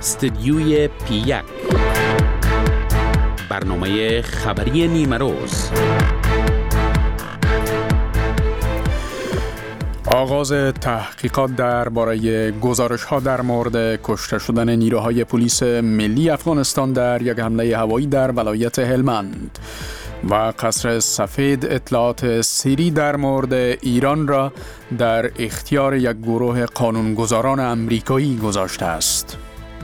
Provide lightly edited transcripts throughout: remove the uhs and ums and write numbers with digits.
استدیوی P1 برنامه خبری نیمه روز. آغاز تحقیقات درباره گزارش‌ها در مورد کشته شدن نیروهای پلیس ملی افغانستان در یک حمله هوایی در ولایت هلمند و قصر سفید اطلاعات سری در مورد ایران را در اختیار یک گروه قانونگذاران امریکایی گذاشته است.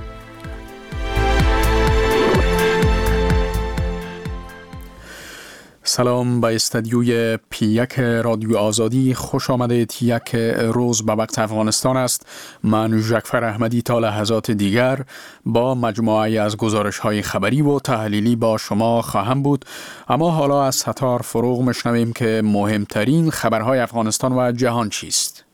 سلام به استدیوی P1 رادیو آزادی، خوش آمدید. یک روز به وقت افغانستان است. من ژکفر احمدی تا لحظات دیگر با مجموعه از گزارش‌های خبری و تحلیلی با شما خواهم بود. اما حالا از ستار فروغ میشنویم که مهمترین خبرهای افغانستان و جهان چیست.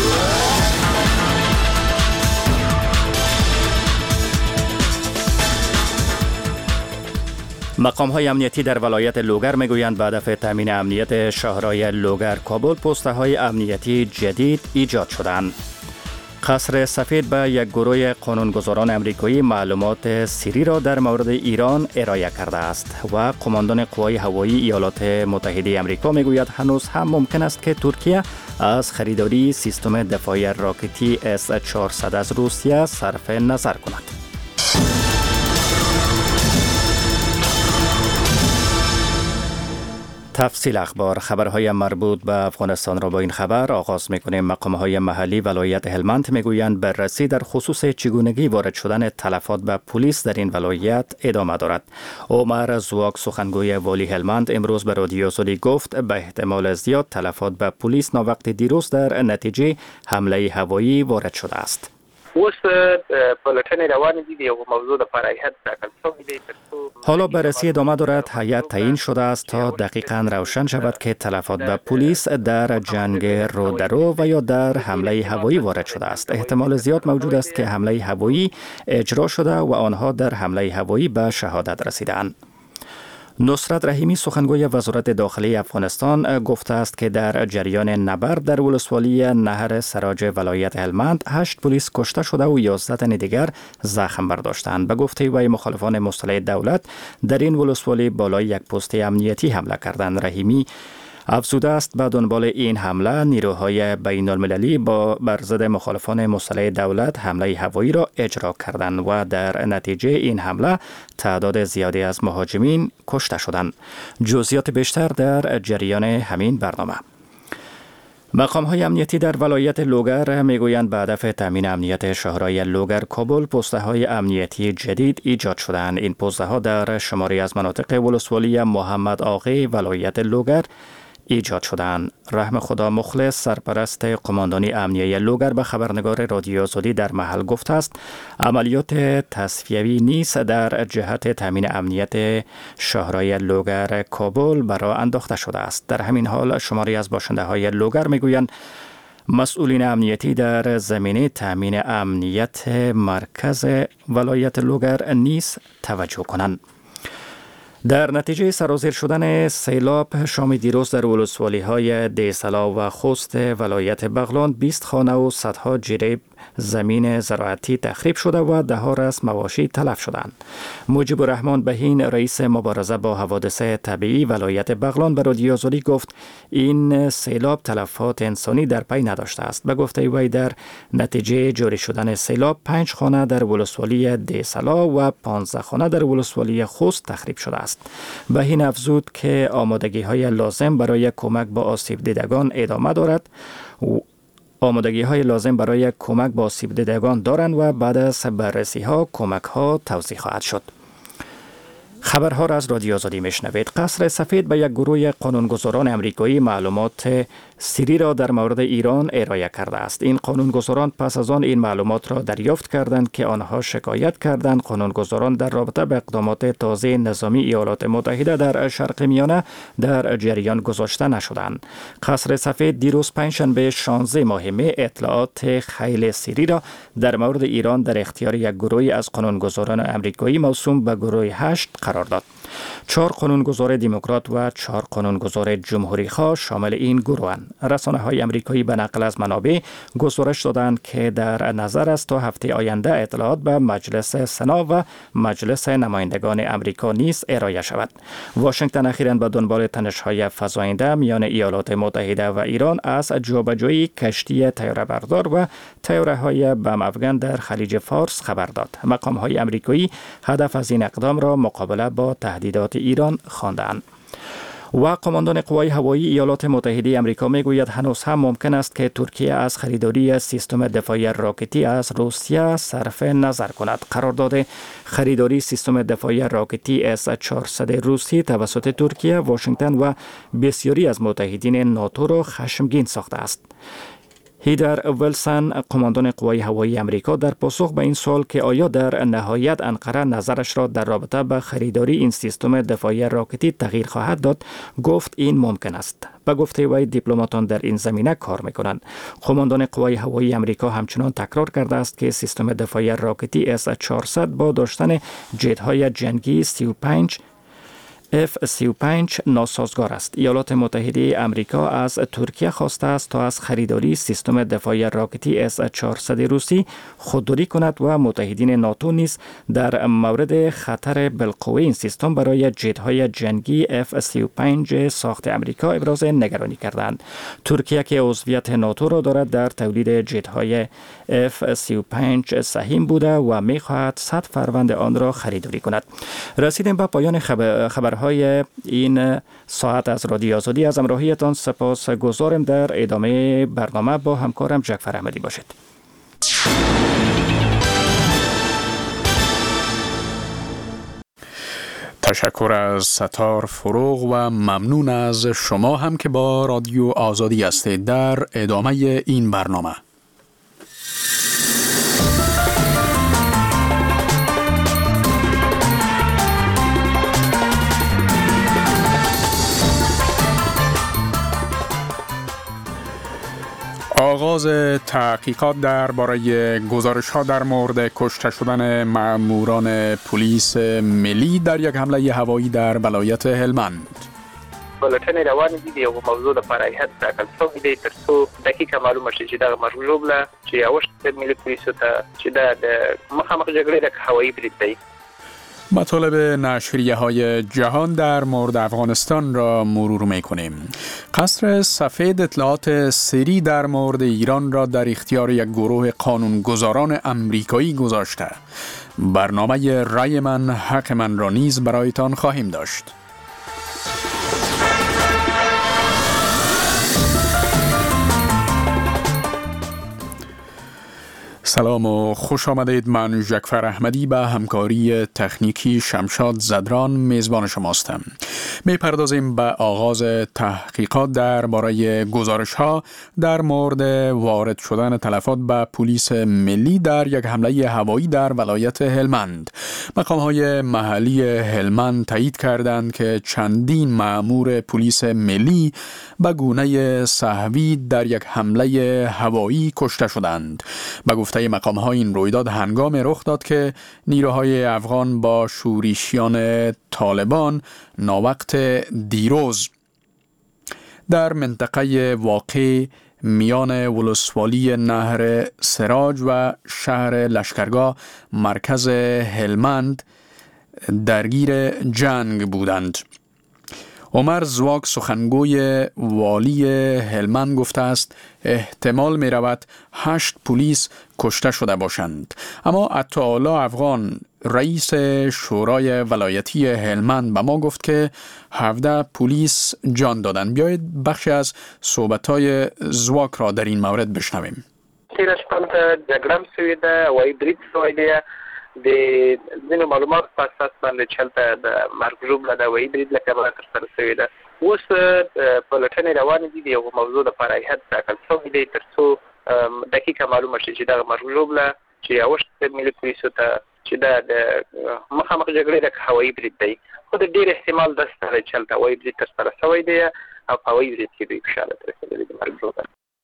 مقام‌های امنیتی در ولایت لوگر میگویند به هدف تامین امنیت شهرهای لوگر کابل پست‌های امنیتی جدید ایجاد شدند. قصر سفید به یک گروه قانونگذاران امریکایی معلومات سری را در مورد ایران ارائه کرده است و قماندان قوای هوایی ایالات متحده آمریکا میگوید هنوز هم ممکن است که ترکیه از خریداری سیستم دفاعی راکتی S-400 از روسیه صرف نظر کند. تفصیل اخبار. خبرهای مربوط به افغانستان را با این خبر آغاز می‌کنیم. مقام‌های محلی ولایت هلمند میگویند بررسی در خصوص چگونگی وارد شدن تلفات به پلیس در این ولایت ادامه دارد. عمر زواک سخنگوی والی هلمند امروز به رادیو آزادی گفت به احتمال زیاد تلفات به پلیس ناوقت دیروز در نتیجه حمله هوایی وارد شده است. حالا بررسی ادامه دارد. هیئت تعیین شده است تا دقیقاً روشن شود که تلفات به پلیس در جنگ رودرو و یا در حمله هوایی وارد شده است. احتمال زیاد موجود است که حمله هوایی اجرا شده و آنها در حمله هوایی به شهادت رسیدند. نصرت رحیمی سخنگوی وزارت داخلی افغانستان گفته است که در جریان نبرد در ولسوالی نهر سراج ولایت هلمند 8 پلیس کشته شده و 11 تن دیگر زخم برداشتند. به گفته وی مخالفان مسلح دولت در این ولسوالی بالای یک پست امنیتی حمله کردند. رحیمی افزوده است به دنبال این حمله نیروهای بین المللی بر ضد مخالفان مسلح دولت حمله هوایی را اجرا کردند و در نتیجه این حمله تعداد زیادی از مهاجمین کشته شدند. جزئیات بیشتر در جریان همین برنامه. مقام‌های امنیتی در ولایت لوگر میگویند به هدف تامین امنیت شهرهای لوگر کابل پست‌های امنیتی جدید ایجاد شدند. این پست‌ها در شماری از مناطق ولسوالی محمد آقی ولایت لوگر ایجاد شدند. رحم خدا مخلص سرپرست قماندانی امنیه لوگر به خبرنگار رادیو آزادی در محل گفته است عملیات تصفیوی نیز در جهت تامین امنیت شهرهای لوگر کابل برای انداخته شده است. در همین حال شماری از باشنده های لوگر میگویند مسئولین امنیتی در زمینه تامین امنیت مرکز ولایت لوگر نیز توجه کنند. در نتیجه سرازیر شدن سیلاب شام دیروز در ولسوالی‌های دیسلا و خوست ولایت بغلان 20 خانه و صدها جریب زمین زراعتی تخریب شده و ده‌ها از مواشی تلف شدند. مجیب الرحمن بهین رئیس مبارزه با حوادث طبیعی ولایت بغلان به رادیو آزادی گفت این سیلاب تلفات انسانی در پی نداشته است. به گفته وی در نتیجه جاری شدن سیلاب 5 خانه در ولسوالی دیسلا و 15 خانه در ولسوالی خوست تخریب شده است. بهین افزود که آمادگی‌های لازم برای کمک با آسیب دیدگان ادامه دارد دارند و بعد از بررسی ها کمک ها توزیع خواهد شد. خبرها را از رادیو آزادی میشنوید. قصر سفید به یک گروه قانونگذاران امریکایی معلومات سری را در مورد ایران ارائه کرده است. این قانونگذاران پس از آن این معلومات را دریافت کردند که آنها شکایت کردند قانونگذاران در رابطه با اقدامات تازه نظامی ایالات متحده در شرق میانه در جریان گذاشته نشدند. قصر سفید دیروز پنجشنبه 16 ماه می اطلاعات خیلی سری را در مورد ایران در اختیار یک گروه از قانونگذاران امریکایی موسوم به گروه 8 قرار داد. 4 قانونگذار دموکرات و 4 قانونگذار جمهوری خواه شامل این گروهند. رسانه‌های آمریکایی به نقل از منابع گزارش دادند که در نظر است تا هفته آینده اطلاعات به مجلس سنا و مجلس نمایندگان آمریکا نیز ارائه شود. واشنگتن اخیراً به دنبال تنش‌های فزاینده میان ایالات متحده و ایران از جابجایی کشتی طیاره‌بردار و طیاره‌های بم افغان در خلیج فارس خبر داد. مقام‌های آمریکایی هدف از این اقدام را مقابله با تهدیدات ایران خواندند. و قماندان قوای هوایی ایالات متحده آمریکا میگوید هنوز هم ممکن است که ترکیه از خریداری سیستم دفاعی راکتی از روسیه صرف نظر کند. قرارداد خریداری سیستم دفاعی راکتی S-400 روسی توسط ترکیه، واشنگتن و بسیاری از متحدین ناتو را خشمگین ساخته است. هیدر ویلسون، قماندان قوای هوایی آمریکا، در پاسخ به این سوال که آیا در نهایت انقره نظرش را در رابطه با خریداری این سیستم دفاعی راکتی تغییر خواهد داد، گفت این ممکن است. به گفته وی دیپلماتان در این زمینه کار میکنند. قماندان قوای هوایی آمریکا همچنان تکرار کرده است که سیستم دفاعی راکتی S-400 با داشتن جت‌های جنگی F-35 ناسازگار است. ایالات متحده آمریکا از ترکیه خواسته است تا از خریداری سیستم دفاعی راکتی S-400 روسی خودداری کند و متحدین ناتو نیز در مورد خطر بالقوه این سیستم برای جت‌های جنگی F-35 ساخت آمریکا ابراز نگرانی کردند. ترکیه که عضویت ناتو را دارد در تولید جت‌های F-35 سهیم بوده و می‌خواهد 100 فروند آن را خریداری کند. رسیدیم به پایان خبرهای این ساعت از رادیو آزادی. از همراهیتان سپاس گزارم. در ادامه برنامه با همکارم جعفر احمدی باشید. تشکر از ستار فروغ و ممنون از شما هم که با رادیو آزادی هستید. در ادامه این برنامه آغاز تحقیقات درباره گزارش‌ها در مورد کشته شدن ماموران پلیس ملی در یک حمله هوایی در ولایت هلمند. بلټن روان دي یو موضوع د فرایحت ټاکل شوی دی تر څو دقیقه معلومه شي چې دا مجلوبله چې یوشت ملي پولیسو ته چې دا د مخامخ جګړې د هوایی برید دی. مطالب نشریه‌های جهان در مورد افغانستان را مرور می‌کنیم. قصر سفید اطلاعات سری در مورد ایران را در اختیار یک گروه قانونگذاران آمریکایی گذاشته. برنامه رای من حق من را نیز برایتان خواهیم داشت. سلام و خوش آمدید. من جعفر احمدی به همکاری تکنیکی شمشاد زدران میزبان شماستم. میپردازیم به آغاز تحقیقات درباره گزارش‌ها در مورد وارد شدن تلفات به پلیس ملی در یک حمله هوایی در ولایت هلمند. مقام‌های محلی هلمند تایید کردند که چندین مأمور پلیس ملی به گونه سهوی در یک حمله هوایی کشته شدند. به گفته مقام‌ها این رویداد هنگام رخ داد که نیروهای افغان با شورشیان طالبان ناوقت دیروز در منطقه واقع میان ولسوالی نهر سراج و شهر لشکرگاه مرکز هلمند درگیر جنگ بودند. عمر زواک سخنگوی والی هلمند گفته است احتمال می رود 8 پلیس کشته شده باشند. اما عطاالله افغان رئیس شورای ولایتی هلمند به ما گفت که 17 پلیس جان دادند. بیایید بخشی از صحبت‌های زواک را در این مورد بشنویم. تیر شپه جګړه شوې ده او برید شوی دی. د ځینو معلومات په اساس باندې چلته د مرګ ژوبله د هوایي برید له کبله ترسره شوې ده. اوس پلټنې روانې دي د یو موضوع د فرایحت ټاکل شوی دی تر څو دقیقه معلومه شي چې دغه مرګ ژوبله چې یوشت ملي پولیسو ته چې دا د مخامخ جګړې د هوایي برید دی. خو د ډېر احتمال دا شته چې هلته هوایي برید ترسره شوی دی او په هوایي برید کې دوی په شا ته رسېدلي د مرګ ژوبله.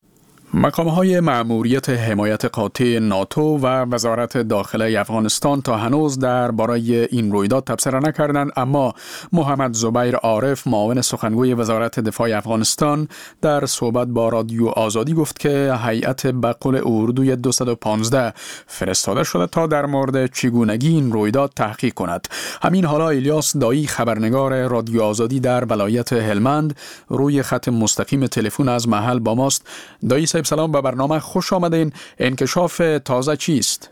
مقام‌های مأموریت حمایت قاطع ناتو و وزارت داخله افغانستان تا هنوز درباره این رویداد تبصره نکردند، اما محمد زبیر عارف معاون سخنگوی وزارت دفاع افغانستان در صحبت با رادیو آزادی گفت که هیئت به قول اردوی 215 فرستاده شده تا در مورد چگونگی این رویداد تحقیق کند. همین حالا الیاس دایی خبرنگار رادیو آزادی در ولایت هلمند روی خط مستقیم تلفن از محل با ماست. دایی صاحب سلام، به برنامه خوش آمدین. انکشاف تازه چیست؟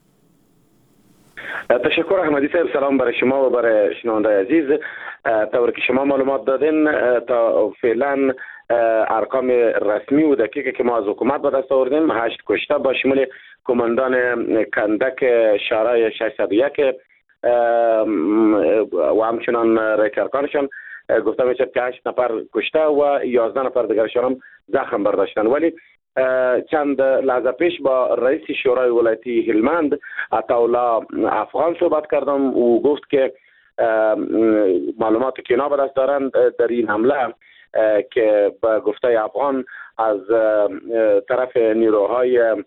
تشکر احمدی صاحب، سلام برای شما و برای شنونده عزیز. طور که شما معلومات دادین، تا فعلا ارقام رسمی و دقیقی که ما از حکومت به دست آوردیم 8 کشته با شمول کماندان کندک شورای 601 و همچنان ریکرکانشان گفته میشد که 8 نفر کشته و 11 نفر دیگرشان هم زخم برداشتن. ولی چند لحظه پیش با رئیس شورای ولایتی هلمند عطاالله افغان صحبت کردم و گفت که معلوماتی که اینا به دست دارند در این حمله که به گفته افغان از طرف نیروهای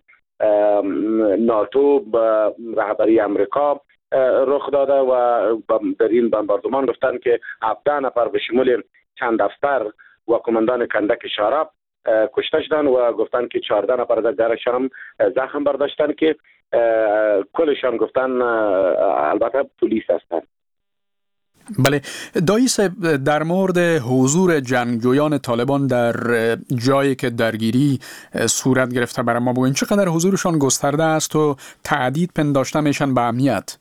ناتو به رهبری امریکا رخ داده و در این بمباردمان گفتن که 17 نفر به شمول چند افسر و کماندان کندک شورا کشته شدن و گفتن که 14 نفر دیگرشان هم زخم برداشتن که کلشان گفتن البته پلیس هستند. بله دایی صاحب، در مورد حضور جنگجویان طالبان در جایی که درگیری صورت گرفته برای ما بگوین، چقدر حضورشان گسترده است و تهدید پنداشته میشن به امنیت؟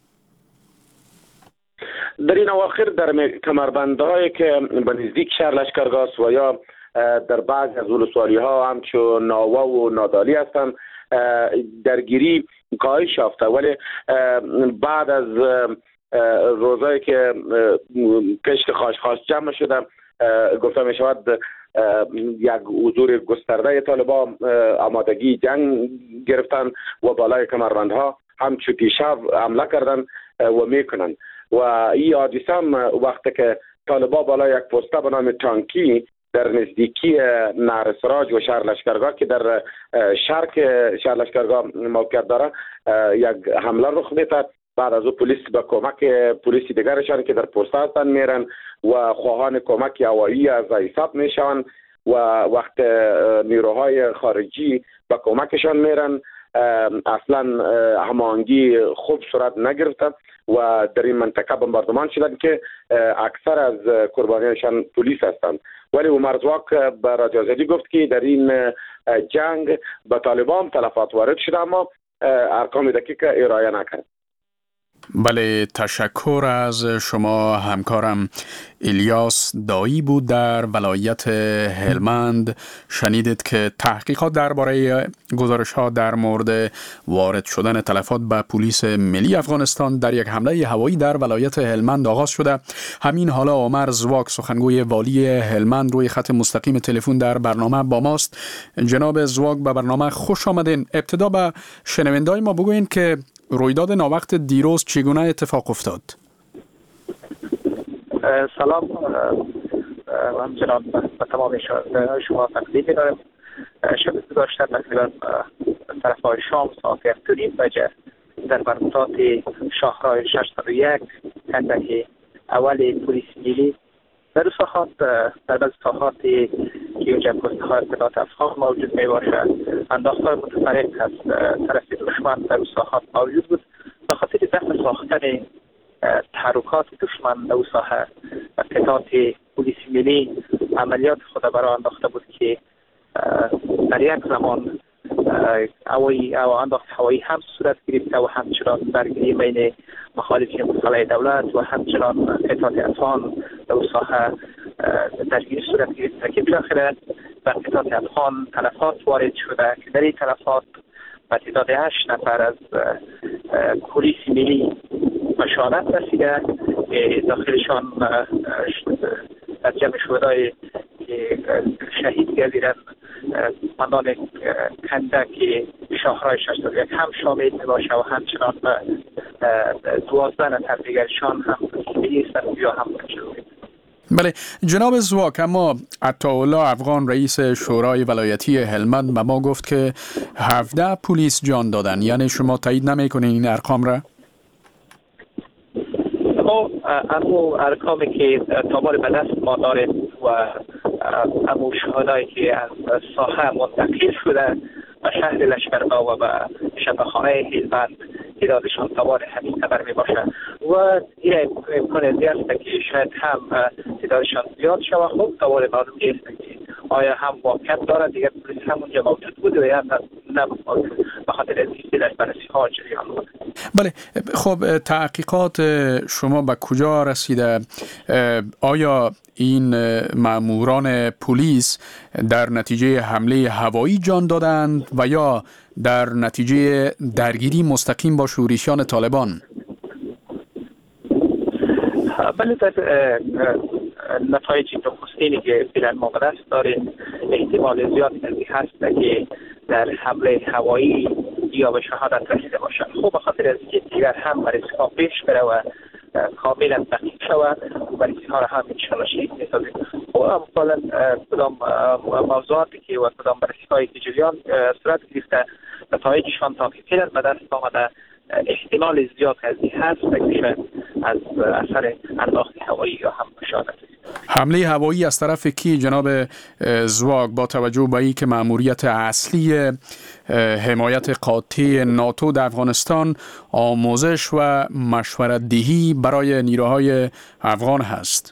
در این اواخر در کمربندهایی که به نزدیک شهر لشکرگاه است و یا در بعض از ولسوالی ها همچون ناوا و نادالی هستند درگیری کاهش یافته، ولی بعد از روزایی که کشت خاش جمع شده گفته می شود یک حضور گسترده طالبان آمادگی جنگ گرفتن و بالای کمربندها همچون پیشاب حمله کردن و میکنن و این حادثه هم وقتی که طالبان بالای یک پسته به نام تانکی در نزدیکی نهر سراج و شهر لشکرگاه که در شرق شهر لشکرگاه موقعیت داره یک حمله رخ میده. بعد از او پلیس به کمک پلیس دیگرشان که در پست هستند میرن و خواهان کمک هوایی از حساب میشوند و وقت نیروهای خارجی به کمکشان میرن اصلا هماهنگی خوب صورت نگرفته و در این منطقه بمباردمان شدن که اکثر از قربانیانشان پلیس هستند. ولی عمر زواک به رادیو آزادی گفت که در این جنگ به طالبان تلفات وارد شده اما ارقام دقیق ارائه نکرد. بله، تشکر از شما. همکارم الیاس دایی بود در ولایت هلمند. شنیدید که تحقیقات درباره گزارش‌ها در مورد وارد شدن تلفات به پلیس ملی افغانستان در یک حمله هوایی در ولایت هلمند آغاز شده. همین حالا عمر زواک سخنگوی والی هلمند روی خط مستقیم تلفن در برنامه با ماست. جناب زواک، به برنامه خوش آمدین. ابتدا به شنونده‌های ما بگوین که رویداد ناوقت دیروز چگونه اتفاق افتاد؟ سلام، همچنان به تمام شما تقدیم می‌دارم. شب گذشته تقریبا طرفای شام ساعت 7:30 بجه در منطقه شاهراه 601 کندک اول پلیس ملی در ساحات در بعض ساحاتی که اونجا پست‌های اطلاعات افغان موجود می باشد انداختار متفرق از طرف دشمن در ساحات موجود بود. به خاطر دفع ساختن تحرکات دشمن در ساحه اطلاعات پلیس ملی عملیات خود برای انداخته بود که در یک زمان انداخت هوایی هم صورت گرفته و همچنان درگیری بین مخالفین مسلح دولت و همچنان اطلاعات افغان در ساحه درگیری صورت گرفته که بالاخره بر اطلاعات افغان تلفات وارد شده که در این تلفات به تعداد 8 نفر از پلیس ملی به شهادت رسیده. داخلشان در جمع شهدای شهید گردیدن کماندان کندک شاهراه 601 هم شامل میباشه و همچنان 12 نفر دیگرشان هم ملی هستند یا هم شده. بله جناب زواک، اما عطاالله افغان رئیس شورای ولایتی هلمند به ما گفت که 17 پلیس جان دادن. یعنی شما تایید نمی‌کنین این ارقام را؟ امو ارقامی که تابال به دست ما داریم و امو شهدایی که از ساحه منتقل شده و شهر لشکرگاه و به شفاخانه هلمند تعدادشان تابال همین قدر می باشه و این امکان زیاد است که شاید هم تعدادشان زیاد شود. خب تابال معلوم نیست که آیا هم واقعیت دارد دیگر پلیس همونجا موجود بود و یا نبود موجود، به خاطر از این بررسی ها جریان بود. بله خب تحقیقات شما به کجا رسیده؟ آیا این ماموران پلیس در نتیجه حمله هوایی جان دادند و یا در نتیجه درگیری مستقیم با شورشیان طالبان؟ بله در نتایج نخستینی که فعلا ما به دست داریم احتمال زیاد هست که در حمله هوایی یا به شهادت رسیده باشند. خب به خاطر از اینکه دیگر هم بررسی ها پیش بره و کاملا دقیق شود و بررسی ها را هم انشاءالله شکل می‌سازیم. خب مثلا کدام موضوعاتی که و کدام بررسی های که جریان صورت گرفته نتایجشان تا که فعلا به دست آمده احتمال زیاد هست که شاید از اثر انداخت هوایی یا هم شهادت رسیده. حمله هوایی از طرف کی جناب زواگ، با توجه به اینکه مأموریت اصلی حمایت قاطع ناتو در افغانستان آموزش و مشورت دهی برای نیروهای افغان هست؟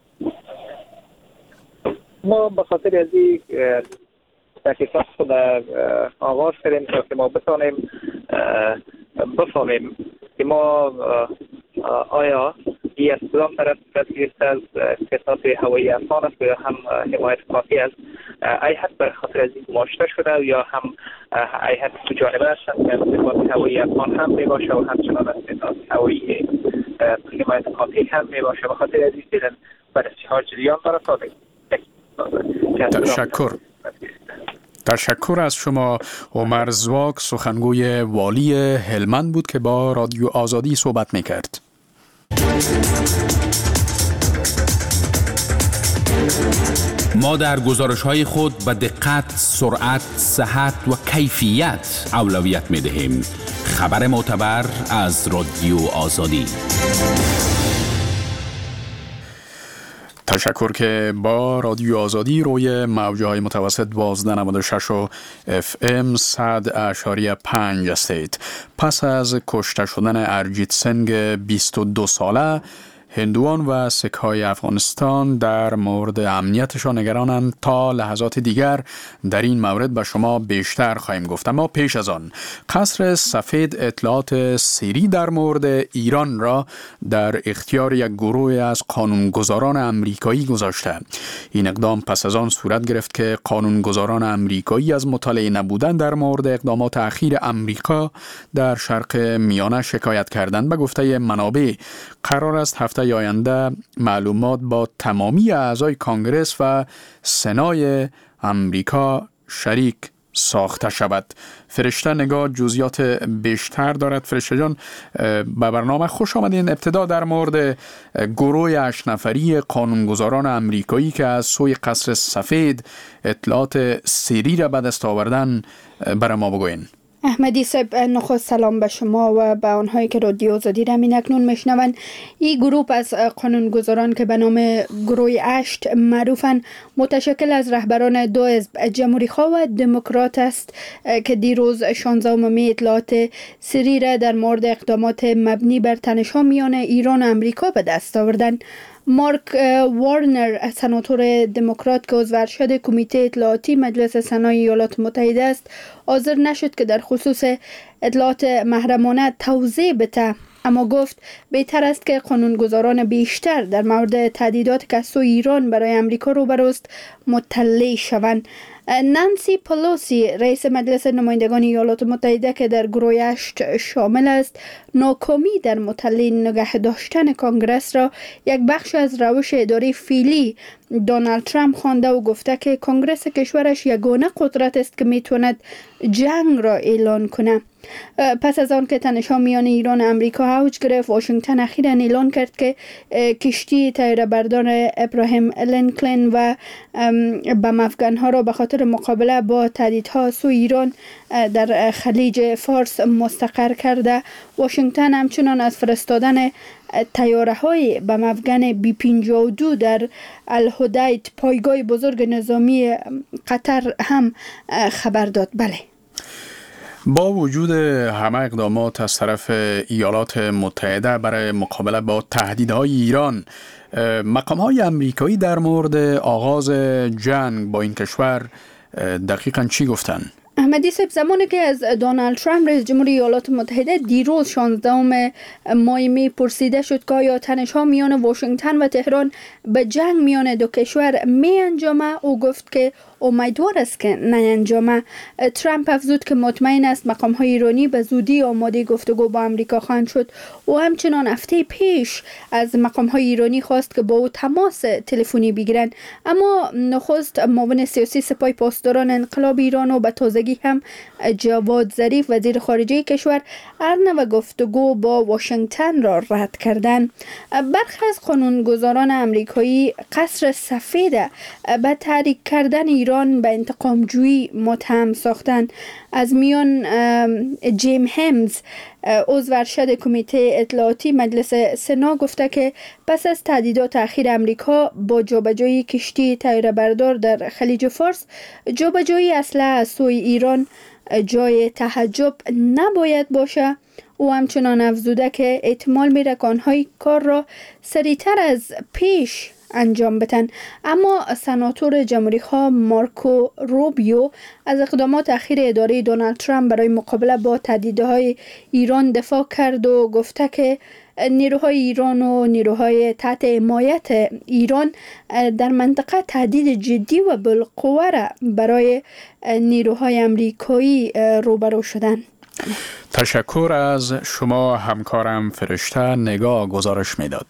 ما به خاطر از این تحقیقات خود آغاز کردیم تا که ما بتانیم بفهمیم که ما آیا این از کدام طرف گرفته از اقتصاد هوایی افغان است یا هم حمایت قاطع است. ای حد به خاطر از این گماشته شده یا هم ای حد دو جانبه است که اقتصاد هوایی افغان هم می باشه و همچنان اقتصاد هوایی حمایت قاطع هم می باشه. به خاطر از این بررسی ها جریان دارد تا تشکر از شما. عمر زواک سخنگوی والی هلمند بود که با رادیو آزادی صحبت میکرد. ما در گزارش‌های خود به دقت، سرعت، صحت و کیفیت اولویت می‌دهیم. خبر معتبر از رادیو آزادی. تشکر که با رادیو آزادی روی موج‌های متوسط 1296 و FM 100.5 هستید. پس از کشته شدن ارجیت سنگ 22 ساله، هندوان و سک‌های افغانستان در مورد امنیتشان نگرانند. تا لحظات دیگر در این مورد به شما بیشتر خواهیم گفت. اما پیش از آن، قصر سفید اطلاعات سری در مورد ایران را در اختیار یک گروه از قانونگذاران امریکایی گذاشته. این اقدام پس از آن صورت گرفت که قانونگذاران امریکایی از مطالعه نبودن در مورد اقدامات اخیر امریکا در شرق میانه شکایت کردند. به گفته منابع قرار است هفته آینده معلومات با تمامی اعضای کانگرس و سنای امریکا شریک ساخته شود. فرشته نگاه جزئیات بیشتر دارد. فرشته جان، به برنامه خوش آمدین. ابتدا در مورد گروه 8 نفری قانونگذاران امریکایی که از سوی قصر سفید اطلاعات سری را به دست آوردن برای ما بگوین. احمدی صاحب، نخست سلام به شما و به آنهایی که رادیو آزادی را اکنون میشنوند. این گروه از قانونگذاران که به نام گروه 8 معروفن، متشکل از رهبران دو حزب جمهوری‌خواه و دموکرات است که دیروز 16 می اطلاعات سری را در مورد اقدامات مبنی بر تنش‌ها میان ایران و امریکا به دست آوردند. مارک وارنر، سناتور دموکرات که عضو ارشد کمیته اطلاعاتی مجلس سنای ایالات متحده است، حاضر نشد که در خصوص اطلاعات محرمانه توضیح بده، اما گفت بهتر است که قانونگذاران بیشتر در مورد تهدیدات که از سوی ایران برای امریکا روبروست مطلع شوند. نانسی پلوسی، رئیس مجلس نمایندگان ایالات متحده که در گروه 8 شامل است، ناکامی در مطلع نگه داشتن کانگرس را یک بخش از روش اداری فعلی دونالد ترامپ خوانده و گفته که کانگرس کشورش یگانه قدرت است که میتواند جنگ را اعلان کنه. پس از آن که تنش‌ها میان ایران و امریکا اوج گرفت، واشنگتن اخیراً اعلان کرد که کشتی طیاره‌بردار ابراهیم لینکلن و بم افغان‌ها را به خاطر مقابله با تهدیدها سوی ایران در خلیج فارس مستقر کرده. واشنگتن همچنان از فرستادن طیاره‌های بم افغان B-52 در الهدید، پایگاه بزرگ نظامی قطر، هم خبر داد. بله. با وجود همه اقدامات از طرف ایالات متحده برای مقابله با تهدیدهای ایران، مقام‌های امریکایی در مورد آغاز جنگ با این کشور دقیقاً چی گفتن؟ احمدی صاحب، زمانی که از دونالد ترامپ رئیس جمهوری ایالات متحده دیروز 16 مای می پرسیده شد که آیا تنش‌ها میان واشنگتن و تهران به جنگ میان دو کشور می انجامه، او گفت که امیدوار است که نینجامه. ترامپ افزود که مطمئن است مقام‌های ایرانی به زودی آماده گفتگو با امریکا خواهند شد. او همچنان هفته پیش از مقام‌های ایرانی خواست که با او تماس تلفنی بگیرند، اما نخست معاون سیاسی سپاه پاسداران انقلاب ایران و به تازگی هم جواد ظریف وزیر خارجه کشور ارنب گفتگو با واشنگتن را رد کردند. برخی از قانونگذاران امریکایی قصر سفید به تحریک کردن ایران به انتقام جویی متهم ساختند. از میان جیم همز، عضو ارشد کمیته اطلاعاتی مجلس سنا، گفته که پس از تهدیدات اخیر امریکا با جابجایی کشتی طیاره‌بردار در خلیج فارس، جابجایی اسلحه از سوی ایران جای تعجب نباید باشه. او همچنان افزوده که احتمال میره که آنهای کار را سریعتر از پیش انجام بدن. اما سناتور جمهوری خواه مارکو روبیو از اقدامات اخیر اداره دونالد ترامپ برای مقابله با تهدیدهای ایران دفاع کرد و گفته که نیروهای ایران و نیروهای تحت حمایت ایران در منطقه تهدید جدی و بالقوه را برای نیروهای امریکایی روبرو شدند. تشکر از شما همکارم فرشته نگاه گزارش میداد.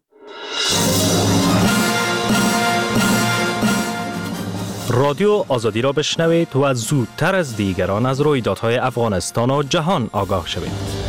رادیو آزادی را بشنوید و زودتر از دیگران از رویدادهای افغانستان و جهان آگاه شوید.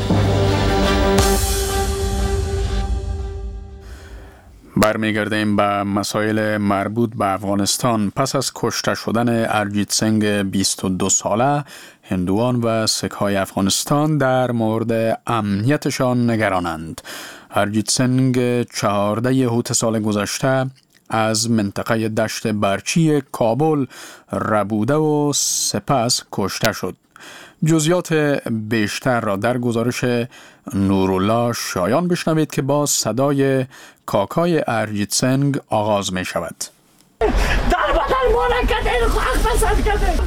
برمیگردیم به مسائل مربوط به افغانستان. پس از کشته شدن ارجیت سنگ 22 ساله، هندوان و سک‌های افغانستان در مورد امنیتشان نگرانند. ارجیت سنگ 14 اوت سال گذشته از منطقه دشت برچی کابل ربوده و سپس کشته شد. جزئیات بیشتر را در گزارش نورالله شایان بشنوید که با صدای کاکای ارجیت سنگ آغاز می شود. در بدن ما را کده خاک پسند کده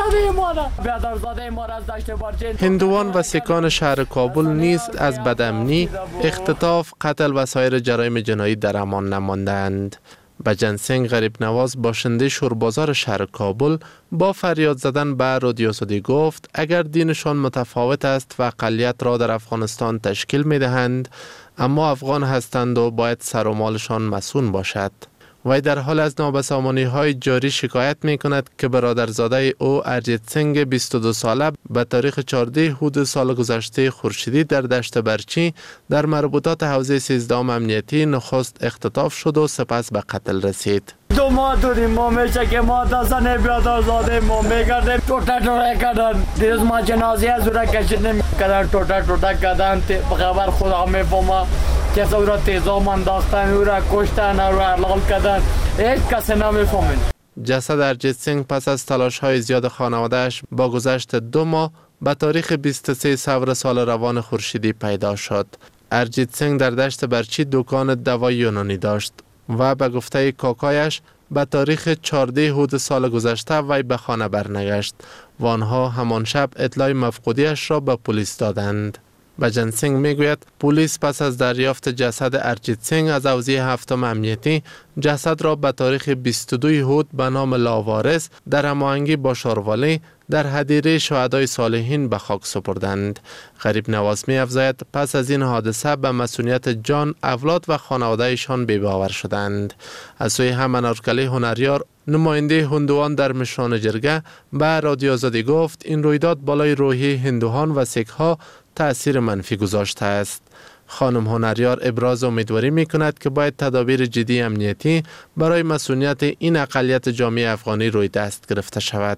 بیادرزاده ما را از دشت برچی. هندوان و سکان شهر کابل نیز از بدامنی، اختطاف، قتل و سایر جرایم جنایی در امان نماندند. بجن سنگ غریب نواز، باشنده شوربازار شهر کابل، با فریاد زدن به رادیو آزادی گفت اگر دینشان متفاوت است و اقلیت را در افغانستان تشکیل می دهند، اما افغان هستند و باید سر و مالشان مسئول باشد. وی در حال از نابسامانی های جاری شکایت می کند که برادرزاده او ارجیت سنگ 22 ساله به تاریخ 14 حود سال گذشته خورشیدی در دشت برچی در مربوطات حوزه 13 امنیتی نخست اختطاف شد و سپس به قتل رسید. 2 ماه داریم ما میشه که ما دستن بیادرزاده ما میگردیم توتا کردن. دیروز ما جنازه از او را کشیدیم کردن توتا کردن. بخبر خدا میفهمه کسی او را تیزام انداختن، او را کشتن، او را حلال کردن، هیچ کسی نمیفهمید. جسد ارجیت سنگ پس از تلاش های زیاد خانوادهش با گذشت 2 ماه به تاریخ 23 سور سال روان خورشیدی پیدا شد. ارجیت سنگ در دشت برچی دکان دوای یونانی داشت و به گفته کاکایش به تاریخ 14 حود سال گذشته وی به خانه برنگشت و آنها همان شب اطلاع مفقودیش را به پلیس دادند. بجن سنگ میگوید پلیس پس از دریافت جسد ارجیت سنگ از حوزه 7 امنیتی جسد را به تاریخ 22 حود به نام لاوارث در هماهنگی با شاروالی در هدیره شهدای صالحین به خاک سپردند. غریب نواز می افزاید پس از این حادثه به مسئولیت جان، اولاد و خانوادهشان بی‌باور شدند. از سوی هم انارکلی هنریار، نماینده هندوان در مشران جرگه، به رادیو آزادی گفت این رویداد بالای روحیه هندوان و سیک ها تأثیر منفی گذاشته است. خانم هنریار ابراز امیدواری می کند که باید تدابیر جدی امنیتی برای مسئولیت این اقلیت جامعه افغانی روی دست گرفته شود.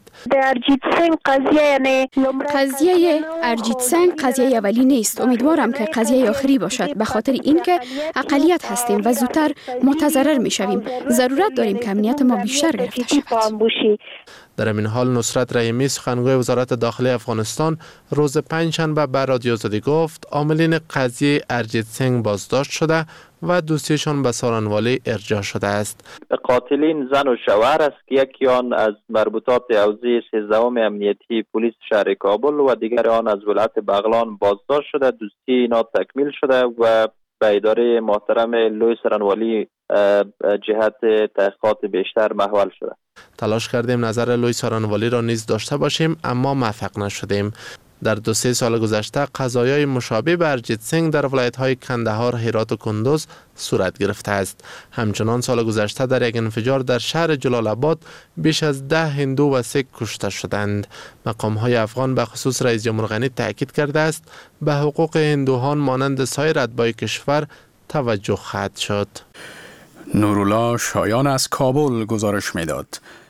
قضیه ارجیت سنگ قضیه اولی نیست. امیدوارم که قضیه آخری باشد، به خاطر اینکه اقلیت هستیم و زودتر متضرر می شویم. ضرورت داریم که امنیت ما بیشتر گرفته شود. در این حال نصرت رحیمی سخنگوی وزارت داخلی افغانستان روز پنجشنبه به رادیو آزادی گفت عاملین قضیه ارجیت سنگ بازداشت شده و دوستیشان به سارنوالی ارجاع شده است. قاتلین زن و شوهر است که یکی آن از مربوطات حوزه 13 امنیتی پلیس شهر کابل و دیگر آن از ولایت بغلان بازداشت شده. دوستی اینا تکمیل شده و به اداره محترم لوی سارنوالی جهت تحقیقات بیشتر محول شده. تلاش کردیم نظر لوی سارنوالی را نیز داشته باشیم اما موفق نشدیم. در 2-3 سال گذشته قضایای مشابه به ارجیت سنگ در ولایت‌های کندهار، هرات و کندوز صورت گرفته است. همچنان سال گذشته در یک انفجار در شهر جلال آباد بیش از 10 هندو و سیک کشته شدند. مقام‌های افغان به خصوص رئیس جمهور غنی تاکید کرده است به حقوق هندوهان مانند سایر اتباع کشور توجه خواهد شد. نورالله شایان از کابل گزارش می‌داد.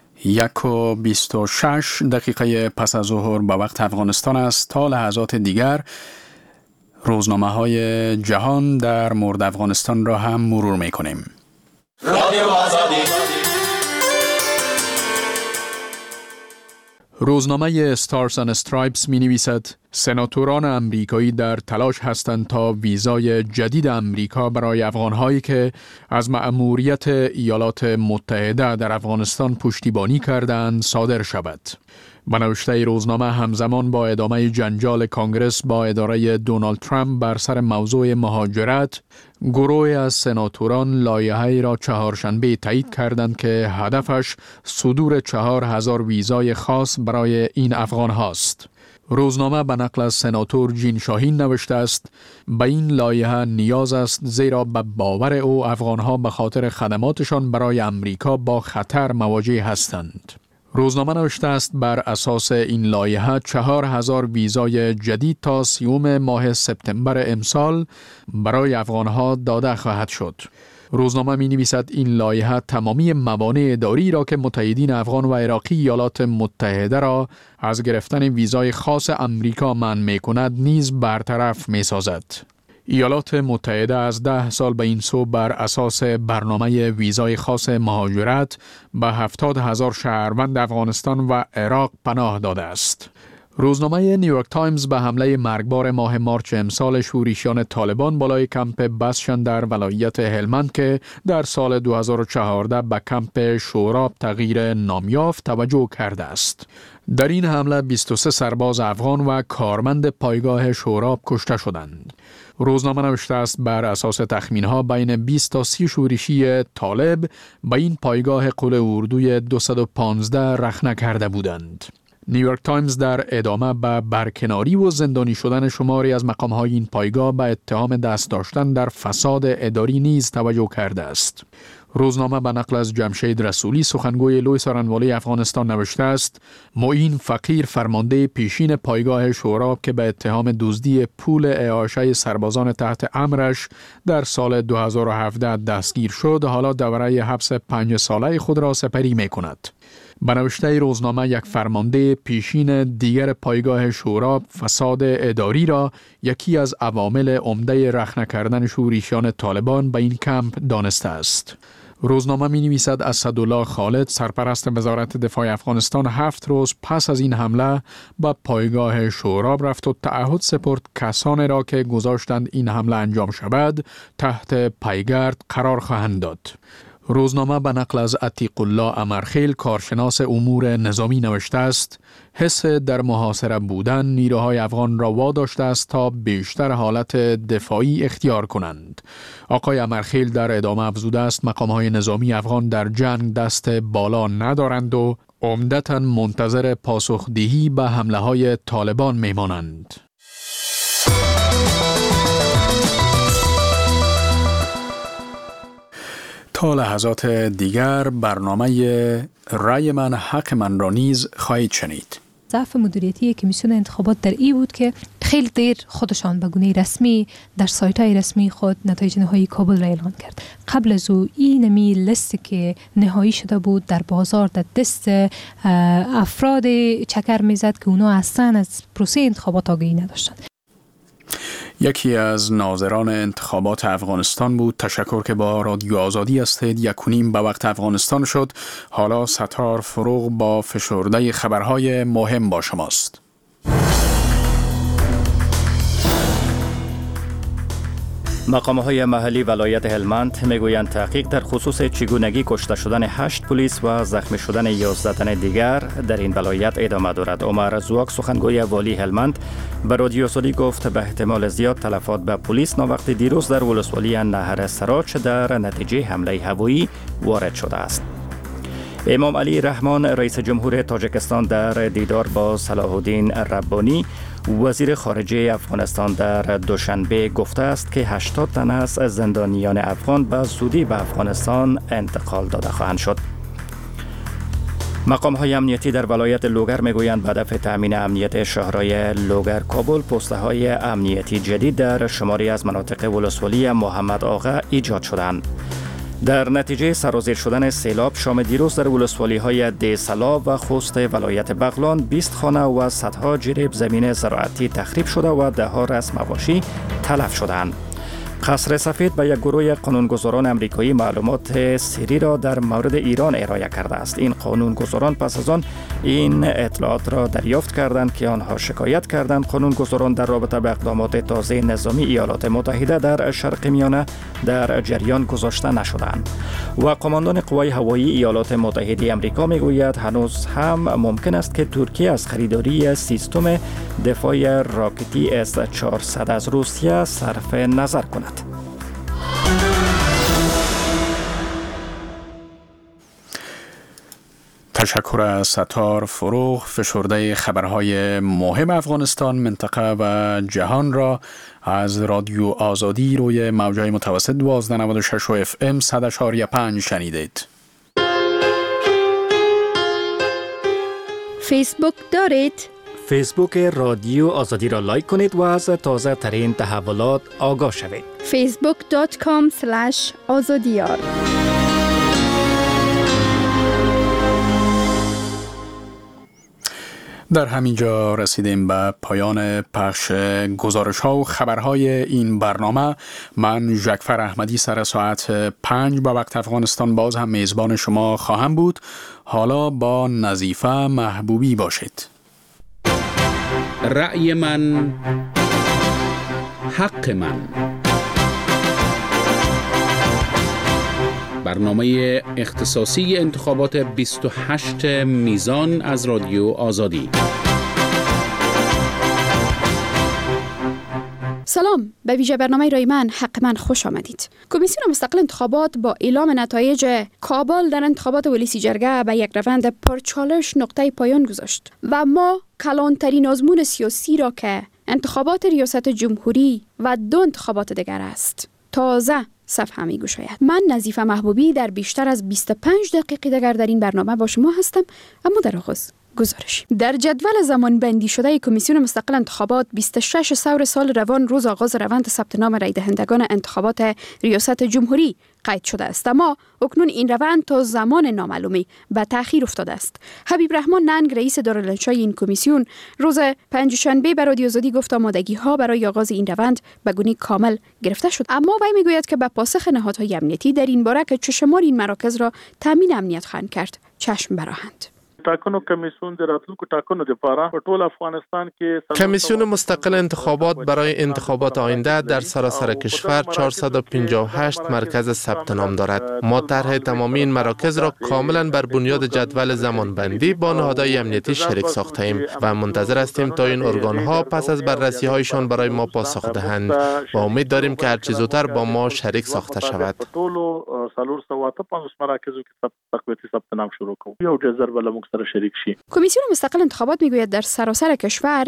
1:26 پس از ظهر به وقت افغانستان است. تا لحظات دیگر روزنامه‌های جهان در مورد افغانستان را هم مرور می‌کنیم. رادیو آزادی. روزنامه ستارز اند استرایپس می نویسد سناتوران امریکایی در تلاش هستند تا ویزای جدید امریکا برای افغانهایی که از مأموریت ایالات متحده در افغانستان پشتیبانی کردند صادر شود. به نوشته روزنامه همزمان با ادامه جنجال کانگرس با اداره دونالد ترامپ بر سر موضوع مهاجرت، گروه از سناتوران لایحه‌ای را چهارشنبه تایید کردند که هدفش صدور 4000 ویزای خاص برای این افغان هاست. روزنامه به نقل از سناتور جین شاهین نوشته است به این لایحه نیاز است زیرا به باور او افغانها به خاطر خدماتشان برای امریکا با خطر مواجه هستند. روزنامه نوشته است بر اساس این لایحه 4000 ویزای جدید تا 30 ماه سپتامبر امسال برای افغانها داده خواهد شد. روزنامه می نویسد این لایحه تمامی موانع اداری را که متحدین افغان و عراقی ایالات متحده را از گرفتن ویزای خاص امریکا منع می کند نیز برطرف می سازد. ایالات متحده از 10 سال به این سو بر اساس برنامه ویزای خاص مهاجرت به 70,000 شهروند افغانستان و عراق پناه داده است. روزنامه نیویورک تایمز به حمله مرگبار ماه مارچ امسال شورشیان طالبان بالای کمپ بسشن در ولایت هلمند که در سال 2014 به کمپ شوراب تغییر نام یافت توجه کرده است. در این حمله 23 سرباز افغان و کارمند پایگاه شوراب کشته شدند. روزنامه نوشته است بر اساس تخمین‌ها بین 20 تا 30 شورشی طالب به این پایگاه قل اردوی 215 رخنه کرده بودند. نیویورک تایمز در ادامه به برکناری و زندانی شدن شماری از مقام‌های این پایگاه به اتهام دست داشتن در فساد اداری نیز توجه کرده است. روزنامه به نقل از جمشید رسولی سخنگوی لوی سارنوالی افغانستان نوشته است معین فقیر فرمانده پیشین پایگاه شوراب که به اتهام دزدی پول اعاشه سربازان تحت امرش در سال 2017 دستگیر شد حالا دوره حبس 5 ساله خود را سپری می کند. به نوشته روزنامه یک فرمانده پیشین دیگر پایگاه شوراب فساد اداری را یکی از عوامل عمده رخنه کردن شورشیان طالبان به این کمپ دانسته است. روزنامه می نویسد اسدالله خالد سرپرست وزارت دفاع افغانستان 7 روز پس از این حمله به پایگاه شوراب رفت و تعهد سپرد کسانی را که گذاشتند این حمله انجام شود تحت پیگرد قرار خواهند داد. روزنامه به نقل از عتیق الله امرخیل کارشناس امور نظامی نوشته است حس در محاصره بودن نیروهای افغان را واداشته است تا بیشتر حالت دفاعی اختیار کنند. آقای امرخیل در ادامه افزوده است مقام‌های نظامی افغان در جنگ دست بالا ندارند و عمدتاً منتظر پاسخدهی به حمله‌های طالبان میمانند. تا لحظات دیگر برنامه رای من حق من را نیز خواهید شنید. ضعف مدیریتی کمیسیون انتخابات در ای بود که خیلی دیر خودشان به گونه رسمی در سایت‌های رسمی خود نتایج نهایی کابل را اعلان کرد. قبل از او این نمی لیستی که نهایی شده بود در بازار در دست افراد چکر میزد که اونا اصلا از پروسه انتخابات آگاهی نداشتند. یکی از ناظران انتخابات افغانستان بود. تشکر که با رادیو آزادی هستید. 1:30 به وقت افغانستان شد. حالا ستار فروغ با فشرده خبرهای مهم با شماست. مقام‌های محلی ولایت هلمند میگویند تحقیق در خصوص چگونگی کشته شدن 8 پلیس و زخمی شدن 11 تن دیگر در این ولایت ادامه دارد. عمر زواک سخنگوی والی هلمند به رادیو آزادی گفت به احتمال زیاد تلفات به پلیس ناوقت دیروز در ولسوالی نهر سراج در نتیجه حمله هوایی وارد شده است. امام علی رحمان رئیس جمهور تاجیکستان در دیدار با صلاح الدین ربانی وزیر خارجه افغانستان در دوشنبه گفته است که 80 تن از زندانیان افغان به زودی به افغانستان انتقال داده خواهند شد. مقام‌های امنیتی در ولایت لوگر میگویند به هدف تامین امنیت شهرهای لوگر کابل پست‌های امنیتی جدید در شماری از مناطق ولسوالی محمد آقا ایجاد شدند. در نتیجه سرازیر شدن سیلاب شام دیروز در ولسوالی‌های دیسلا و خوست ولایت بغلان 20 خانه و صدها جریب زمین زراعتی تخریب شده و ده‌ها رأس مواشی تلف شدند. قصر سفید به یک گروه قانونگذاران امریکایی معلومات سری را در مورد ایران ارائه کرده است. این قانونگذاران پس از آن این اطلاعات را دریافت کردند که آنها شکایت کردند قانونگذاران در رابطه با اقدامات تازه نظامی ایالات متحده در شرق میانه در جریان گذاشته نشدند. و قماندان قوای هوایی ایالات متحده آمریکا میگوید هنوز هم ممکن است که ترکیه از خریداری سیستم دفاع راکتی S-400 از روسیه صرف نظر کند. تشکر از ستار فروغ. فشرده خبرهای مهم افغانستان، منطقه و جهان را از رادیو آزادی روی موجهای متوسط 1296 FM 100.5 شنیدید. فیسبوک دارید؟ فیسبوک رادیو آزادی را لایک کنید و از تازه ترین تحولات آگاه شوید. facebook.com/azadiyar. در همینجا رسیدیم به پایان پخش گزارش‌ها و خبرهای این برنامه. من ژکفر احمدی سر ساعت 5 به وقت افغانستان باز هم میزبان شما خواهم بود. حالا با نظیفه محبوبی باشید. رأی من حق من، برنامه اختصاصی انتخابات 28 میزان از رادیو آزادی. سلام، به ویژه برنامه رای من حق من خوش آمدید. کمیسیون مستقل انتخابات با اعلام نتایج کابل در انتخابات ولسی جرگه به یک روند پرچالش نقطه پایان گذاشت و ما کلانترین آزمون سیاسی را که انتخابات ریاست جمهوری و 2 انتخابات دیگر است تازه صفحه می گشاید. من نظیفه محبوبی در بیشتر از 25 دقیقه دیگر در این برنامه با شما هستم. اما در آغاز گزارش. در جدول زمان بندی شده کمیسیون مستقل انتخابات 26 ثور سال روان روز آغاز روند ثبت نام رای دهندگان انتخابات ریاست جمهوری قید شده است، اما اکنون این روند تا زمان نامعلومی به تأخیر افتاده است. حبیب رحمان ننگ رئیس دارالانشای این کمیسیون روز پنجشنبه به رادیو آزادی گفت آمادگی ها برای آغاز این روند به گونه کامل گرفته شد، اما وی میگوید که به پاسخ نهادهای امنیتی در این باره که چه شمار این مراکز را تامین امنیت خواهند کرد چشم براهند. ټاکنو کمیسیون د راتلونکو ټاکنو لپاره په ټول افغانستان کې کمیسیون مستقل انتخابات برای انتخابات آینده در سراسر کشور 458 مرکز ثبت نام دارد. ما طرح تمامی این مراکز را کاملا بر بنیاد جدول زمانبندی با نهادهای امنیتی شریک ساخته ایم و منتظر هستیم تا این ارگان‌ها پس از بررسی هایشان برای ما پاسخ دهند و امید داریم که هر چه زودتر با ما شریک ساخته شود. ټول 458 مراکزو کې تقویتی ثبت نام شروع کوو. یو ډیر بل موږ سره شریک شي. کمیسیون مستقل انتخابات میگوید در سراسر کشور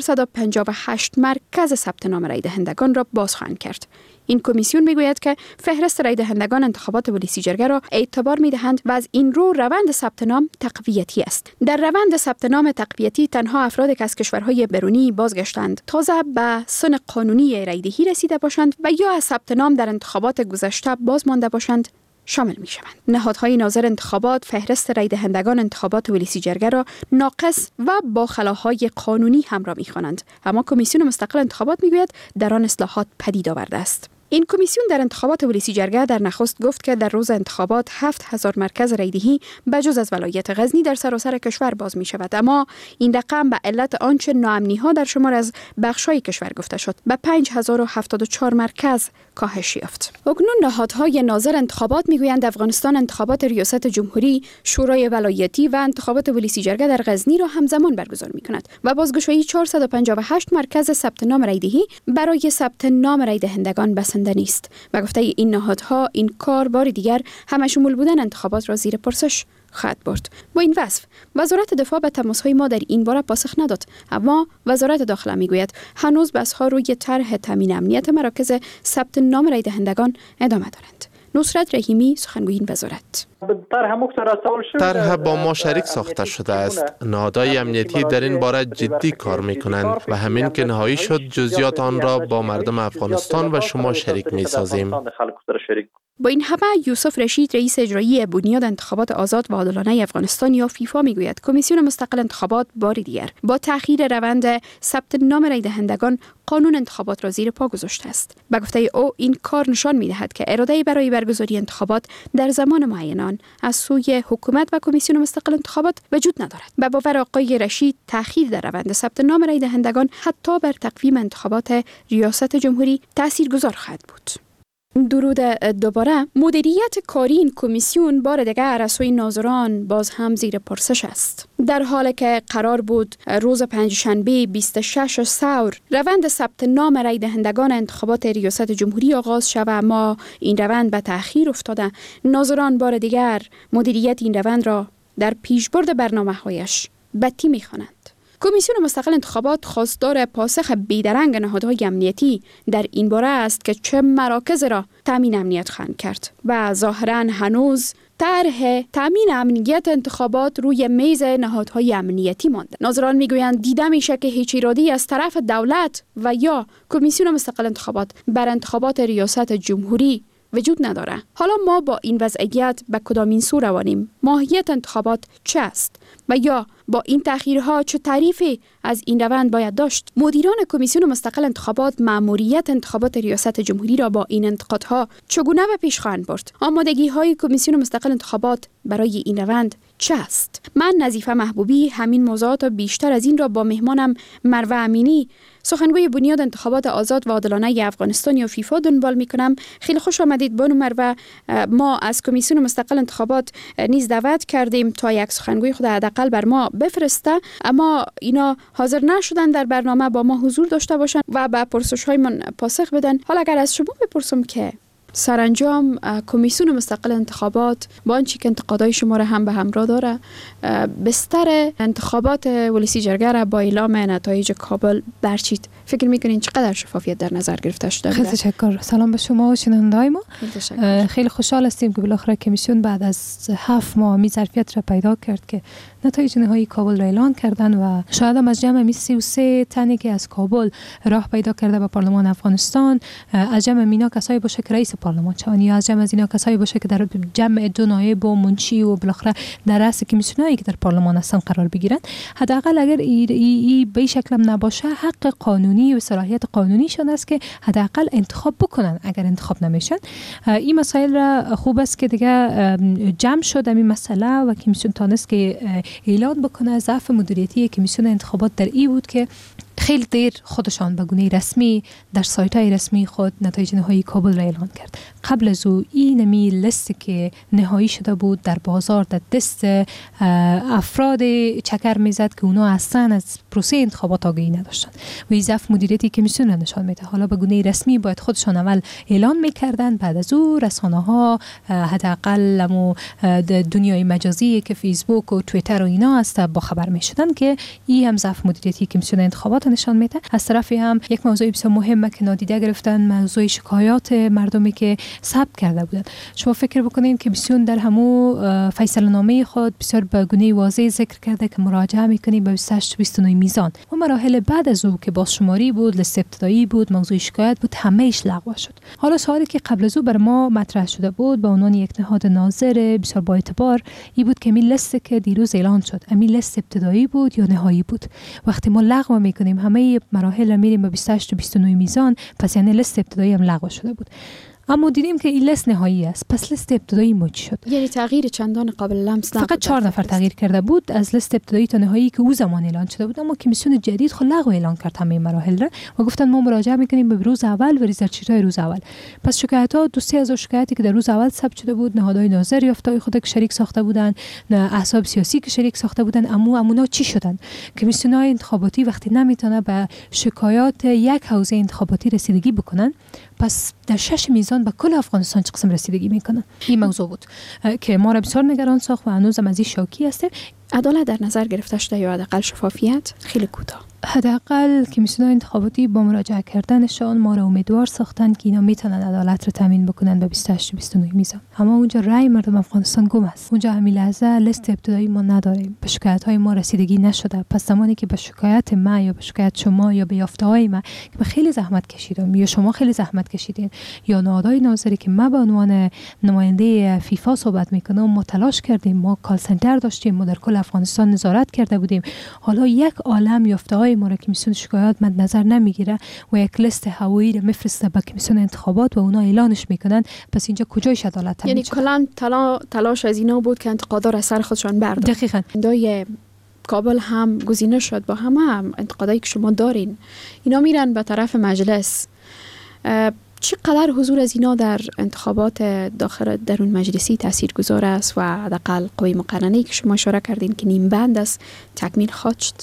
458 مرکز ثبت نام رای دهندگان را باز خواهند کرد. این کمیسیون میگوید که فهرست رای دهندگان انتخابات ولسی جرگه را اعتبار میدهند و از این رو روند ثبت نام تقویتی است. در روند ثبت نام تقویتی تنها افرادی که از کشورهای بیرونی بازگشتند، تازه به سن قانونی رای دهی رسیده باشند و یا از ثبت نام در انتخابات گذشته باز مانده باشند شامل می شوند. نهادهای ناظر انتخابات فهرست رای دهندگان انتخابات ولسی جرگه را ناقص و با خلاهای قانونی همراه می خوانند، اما کمیسیون مستقل انتخابات می گوید در آن اصلاحات پدید آورده است. این کمیسیون در انتخابات ولسی جرگه در نخست گفت که در روز انتخابات 7000 مرکز رایدهی بجز از ولایت غزنی در سراسر کشور باز می شود، اما این رقم به علت آنچه ناامنی ها در شمار از بخش‌های کشور گفته شد به 5074 مرکز کاهش یافت. اکنون نهادهای ناظر انتخابات میگویند افغانستان انتخابات ریاست جمهوری، شورای ولایتی و انتخابات ولسی جرگه در غزنی را همزمان برگزار می کند و بازگشایی 458 مرکز ثبت نام رایدهی برای ثبت نام رای دهندگان بسنده نیست و گفته این نهادها این کار بار دیگر همشمول بودن انتخابات را زیر پرسش خواهد برد. با این وصف وزارت دفاع به تماس‌های ما در این باره پاسخ نداد، اما وزارت داخله میگوید هنوز بحث‌ها روی طرح تامین امنیت مراکز ثبت نام رای دهندگان ادامه دارند. نصرت رحیمی، سخنگوی این وزارت: طرح با ما شریک ساخته شده است. نهادهای امنیتی در این باره جدی کار می‌کنند و همین که نهایی شد جزئیات آن را با مردم افغانستان و شما شریک می‌سازیم. با این همه یوسف رشید، رئیس اجرایی بنیاد انتخابات آزاد و عادلانه افغانستان یا فیفا میگوید کمیسیون مستقل انتخابات بار دیگر با تأخیر روند ثبت نام رای دهندگان قانون انتخابات را زیر پا گذاشته است. به گفته او این کار نشان می‌دهد که اراده برای برگزاری انتخابات در زمان معین از سوی حکومت و کمیسیون مستقل انتخابات وجود ندارد. به باور آقای رشید تأخیر در روند ثبت نام رای دهندگان حتی بر تقویم انتخابات ریاست جمهوری تاثیرگذار خواهد بود. درود دوباره. مدیریت کاری این کمیسیون بار دیگر از سوی ناظران باز هم زیر پرسش است. در حالی که قرار بود روز پنجشنبه 26 ثور روند ثبت نام رای دهندگان انتخابات ریاست جمهوری آغاز شود، اما این روند به تأخیر افتاده. ناظران بار دیگر مدیریت این روند را در پیشبرد برنامه‌هایش بدی می‌خوانند. کمیسیون مستقل انتخابات خواستار پاسخ بیدرنگ نهادهای امنیتی در این باره است که چه مراکز را تامین امنیت خواهند کرد و ظاهراً هنوز طرح تامین امنیت انتخابات روی میز نهادهای امنیتی مانده. ناظران میگویند دیده میشه که هیچ اراده‌ای از طرف دولت و یا کمیسیون مستقل انتخابات بر انتخابات ریاست جمهوری وجود نداره. حالا ما با این وضعیت به کدامین سو روانیم؟ ماهیت انتخابات چه است؟ و یا با این تأخیرها چه تعریفی از این روند باید داشت؟ مدیران کمیسیون مستقل انتخابات مأموریت انتخابات ریاست جمهوری را با این انتقادها چگونه به پیش خواهند برد؟ آمادگی‌های کمیسیون مستقل انتخابات برای این روند چه است؟ من نظیفه محبوبی همین موضوعات و بیشتر از این را با مهمانم مروه امینی، سخنگوی بنیاد انتخابات آزاد و عادلانه افغانستان یا فیفا دنبال می‌کنم. خیلی خوش آمدید بانو مروه. ما از کمیسیون مستقل انتخابات نیز دعوت کردیم تا یک سخنگوی خود حداقل بر ما بفرسته، اما اینا حاضر نشدن در برنامه با ما حضور داشته باشند و به پرسش‌های من پاسخ بدن. حالا اگر از شما بپرسم که سرانجام کمیسیون مستقل انتخابات با آنچه که انتقادهای شما را هم به همراه داره، بستر انتخابات ولسی جرگه را با اعلام نتایج کابل برچید، فکر میکنین چقدر شفافیت در نظر گرفته شده؟ خیلی تشکر. سلام به شما و شنونده‌های ما. خیلی خوشحال هستیم که بالاخره کمیسیون بعد از 7 ماه می ظرفیت را پیدا کرد که نتایج نهایی کابل را اعلان کردن و شاید هم از جمع 33 تنی که از کابل راه پیدا کرده به پارلمان افغانستان، از جمع مینا کسایی باشه که رئیس پارلمان شوند یا از جمع از اینا کسایی باشه که در جمع دو نایب و منشی و بالاخره در رأس کمیسیونایی که در پارلمان هستن قرار بگیرند. حداقل اگر ای به شکل نباشه، حق قانونی و صلاحیت قانونیشون است که حداقل انتخاب بکنن. اگر انتخاب نمیشن، این مسائل را خوب است که دیگه جمع شد این مسئله و کمیسیون تانست که اعلان بکنه. ضعف مدیریتی کمیسیون انتخابات در این بود که خیلی دیر خودشان به گونه رسمی در سایت‌های رسمی خود نتایج نهایی کابل را اعلان کرد. قبل از او این نمی لیستی که نهایی شده بود در بازار در دست افراد چکر میزد که اونا اصلا از پروسه انتخابات آگاهی نداشتند و این ضعف مدیریتی کمیسیون نشان میده. حالا به گونه رسمی باید خودشان اول اعلان میکردن، بعد از او رسانه‌ها حداقل دنیای مجازی که فیسبوک و توییتر و اینا هست با خبر میشدن که این هم ضعف مدیریتی کمیسیون انتخابات نشان میده. از طرفی هم یک موضوع بسیار مهمه که نادیده گرفتن، موضوع شکایات مردمی که ثبت کرده بودند. شما فکر بکنید که کمیسیون در همو فیصله نامه خود بسیار به گونه واضح ذکر کرده که مراجعه میکنیم به 28-29 میزان و مراحل بعد از او که بازشماری بود، لیست ابتدایی بود، موضوع شکایت بود، همه‌اش لغو شد. حالا سوالی که قبل از او بر ما مطرح شده بود به عنوان یک نهاد ناظر بسیار با اعتبار این بود که این لیست که دیروز اعلان شد این لیست ابتدایی بود یا نهایی بود. وقتی ما لغو میکنیم همه مراحل میریم به 28-29 میزان، پس یعنی لیست ابتدایی هم لغو شده بود. اما دیدیم که این لیست نهایی است، پس لیست ابتدایی ما چی شد؟ یعنی تغییر چندان قابل لمس نبود. فقط 4 نفر تغییر کرده بود از لیست ابتدایی تا نهایی که او زمان اعلان شده بود. اما کمیسیون جدید خود لغو اعلان کرد همه مراحل را و گفتن ما مراجعه میکنیم به روز اول و ریزرچ‌های روز اول. پس شکایت ها 2-3 هزار شکایتی که در روز اول ثبت شده بود، نهادهای ناظر یافته‌های خود که شریک ساخته بودند، احزاب سیاسی که شریک ساخته بودند، امونا چی شدن؟ کمیسیون‌های انتخاباتی وقتی نمیتونه به شکایات یک حوزه انتخاباتی رسیدگی بکنن، پس در 6 میزان به کل افغانستان چه قسم رسیدگی میکنن؟ این موضوع بود که ما را بسیار نگران ساخت و هنوز هم از این شاکی هستیم. عدالت در نظر گرفته شده یا حداقل شفافیت؟ خیلی کوتاه. حداقل کمیسیون انتخاباتی با مراجعه کردنشان ما را امیدوار ساختن که اینا میتونن عدالت رو تامین بکنن به 28-29 میزان. اما اونجا رای مردم افغانستان گم است. اونجا همین لحظه لیست ابتدایی ما نداریم. به شکایت های ما رسیدگی نشده. پس زمانی که به شکایت ما یا به شکایت شما یا به یافته های ما که من خیلی زحمت کشیدم یا شما خیلی زحمت کشیدین یا نهادهای ناظری که ما به عنوان نماینده فیفا صحبت میکنم ما تلاش کردیم، ما کال سنتر داشتیم، ما در کل افغانستان نظارت کرده بودیم. حالا یک عالم یافته ما را کمیسیون شکایات مد نظر نمیگیره و یک لیست هوایی را میفرسته به کمیسیون انتخابات و اونا اعلانش میکنن، پس اینجا کجایش عدالت؟ یعنی کلا تلاش از اینا بود که انتقادا را سر خودشان بردارن. دقیقاً. دای کابل هم گزینه شد با همه انتقادایی که شما دارین، اینا میرن به طرف مجلس. چقدر حضور از اینا در انتخابات داخل درون مجلسی تاثیرگذار است و حداقل قوه مقننه‌ای که شما اشاره کردین که نیم بند است تکمیل خواهد شد؟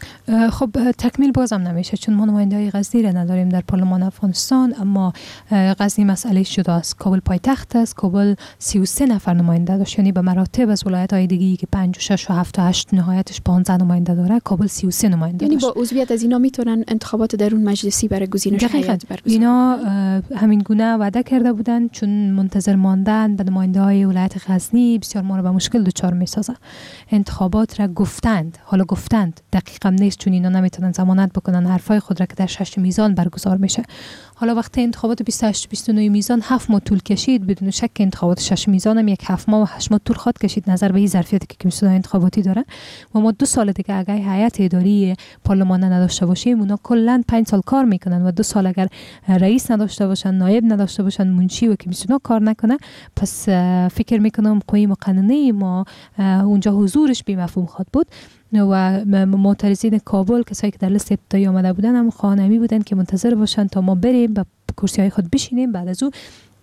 خب تکمیل بازم نمیشه چون ما نماینده‌های غزنی را نداریم در پارلمان افغانستان. اما غزنی مسئله شده است، کابل پایتخت است، کابل 33 نفر نماینده داشت، یعنی به مراتب از ولایت‌های دیگه‌ای که 5 و 6 و 7 و 8 نهایتش 15 نماینده داره، کابل 33 نماینده یعنی داشت. با عضویت از اینا میتونن انتخابات درون مجلسی برای گزینش هیئت برگزار. اینا همین گونه وعده کرده بودن چون منتظر ماندن به نماینده‌های ولایت غزنی بسیار ما رو به مشکل دچار می‌سازه. انتخابات را گفتند، حالا گفتند دقیقاً نیست چون اینا نمیتونن ضمانت بکنن حرفای خود را که در 6 میزان برگزار میشه. حالا وقتی انتخابات 28-29 میزان 7 ماه طول کشید، بدون شک انتخابات 6 میزان هم یک 7 ماه و 8 ماه طول خواهد کشید نظر به این ظرفیتی که کمیسیون انتخاباتی داره و ما 2 سال دیگه اگه هیئت اداری پارلمان نداشته باشیم اونا کلا 5 سال کار میکنن و 2 سال اگر رئیس نداشته باشن، نایب نداشته باشن، منشی و کمیسیون کار نکنه، پس فکر میکنم قوه مقننه ما اونجا حضورش بی مفهوم خواهد بود و معترضین کابل کسایی که در لیست ابتدایی آمده بودن هم خواهانی بودن که منتظر باشن تا ما بریم به کرسی های خود بشینیم، بعد از او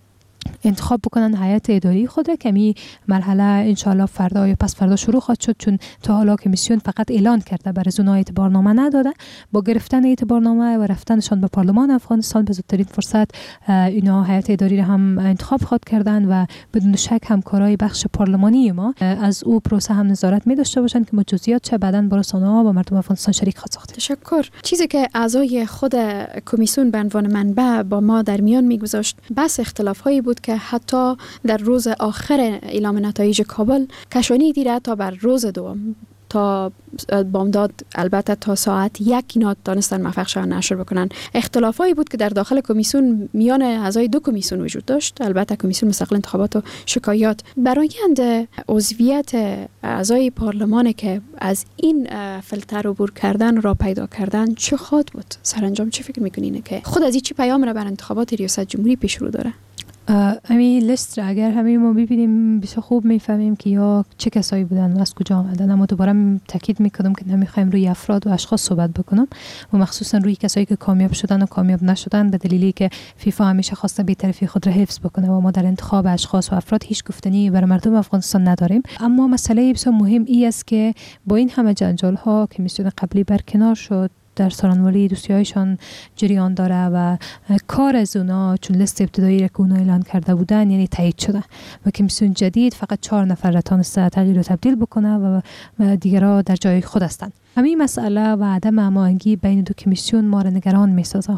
انتخاب بکنن هیئت اداری خود را که می مرحله انشالله فردا یا پس فردا شروع خواهد شد چون تا حالا کمیسیون فقط اعلان کرده برای اونا اعتبارنامه نداده. با گرفتن اعتبارنامه و رفتنشان به پارلمان افغانستان به زودترین فرصت اینا هیئت اداری را هم انتخاب خواهد کردن و بدون شک همکارای بخش پارلمانی ما از او پروسه هم نظارت می داشته باشند که جزئیات چه بعداً با رسانه‌ها و مردم افغانستان شریک خواهد ساخت. تشکر. چیزی که اعضای خود کمیسیون به عنوان منبع با ما در میان میگذاشت بس اختلاف‌هایی بود که حتی در روز آخر اعلام نتایج کابل کشانی دیره تا بر روز دوم تا بامداد البته تا ساعت 1 اینا دانستن موفق شدن نشر بکنن. اختلافایی بود که در داخل کمیسیون میان اعضای 2 کمیسیون وجود داشت، البته کمیسیون مستقل انتخابات و شکایات. برآیند عضویت اعضای پارلمان که از این فیلتر عبور کردن را پیدا کردن چه خواهد بود؟ سرانجام چه فکر میکنین که خود از این چی پیام را بر انتخابات ریاست جمهوری پیش رو داره؟ همین لیست را اگر همین ما ببینیم بسیار خوب میفهمیم که یا چه کسایی بودن و از کجا آمدن. اما دوباره تاکید میکنم که نمیخوایم روی افراد و اشخاص صحبت بکنم و مخصوصا روی کسایی که کامیاب شدن و کامیاب نشدن، به دلیلی که فیفا همیشه خواسته بی‌طرفی خود را حفظ بکنه و ما در انتخاب اشخاص و افراد هیچ گفتنی برای مردم افغانستان نداریم. اما مسئله بسیار مهم است که با این همه جنجال ها که کمیسیون قبلی برکنار شد، در سارانوالی دوسیهایشان جریان داره و کار از اونا چون لیست ابتدایی را که اونا اعلان کرده بودن یعنی تایید شده و کمیسیون جدید فقط 4 نفر را تانسته تغییر و تبدیل بکنه و دیگرها در جای خود هستند. همین مسئله و عدم هماهنگی بین دو کمیسیون ما را نگران می‌سازه.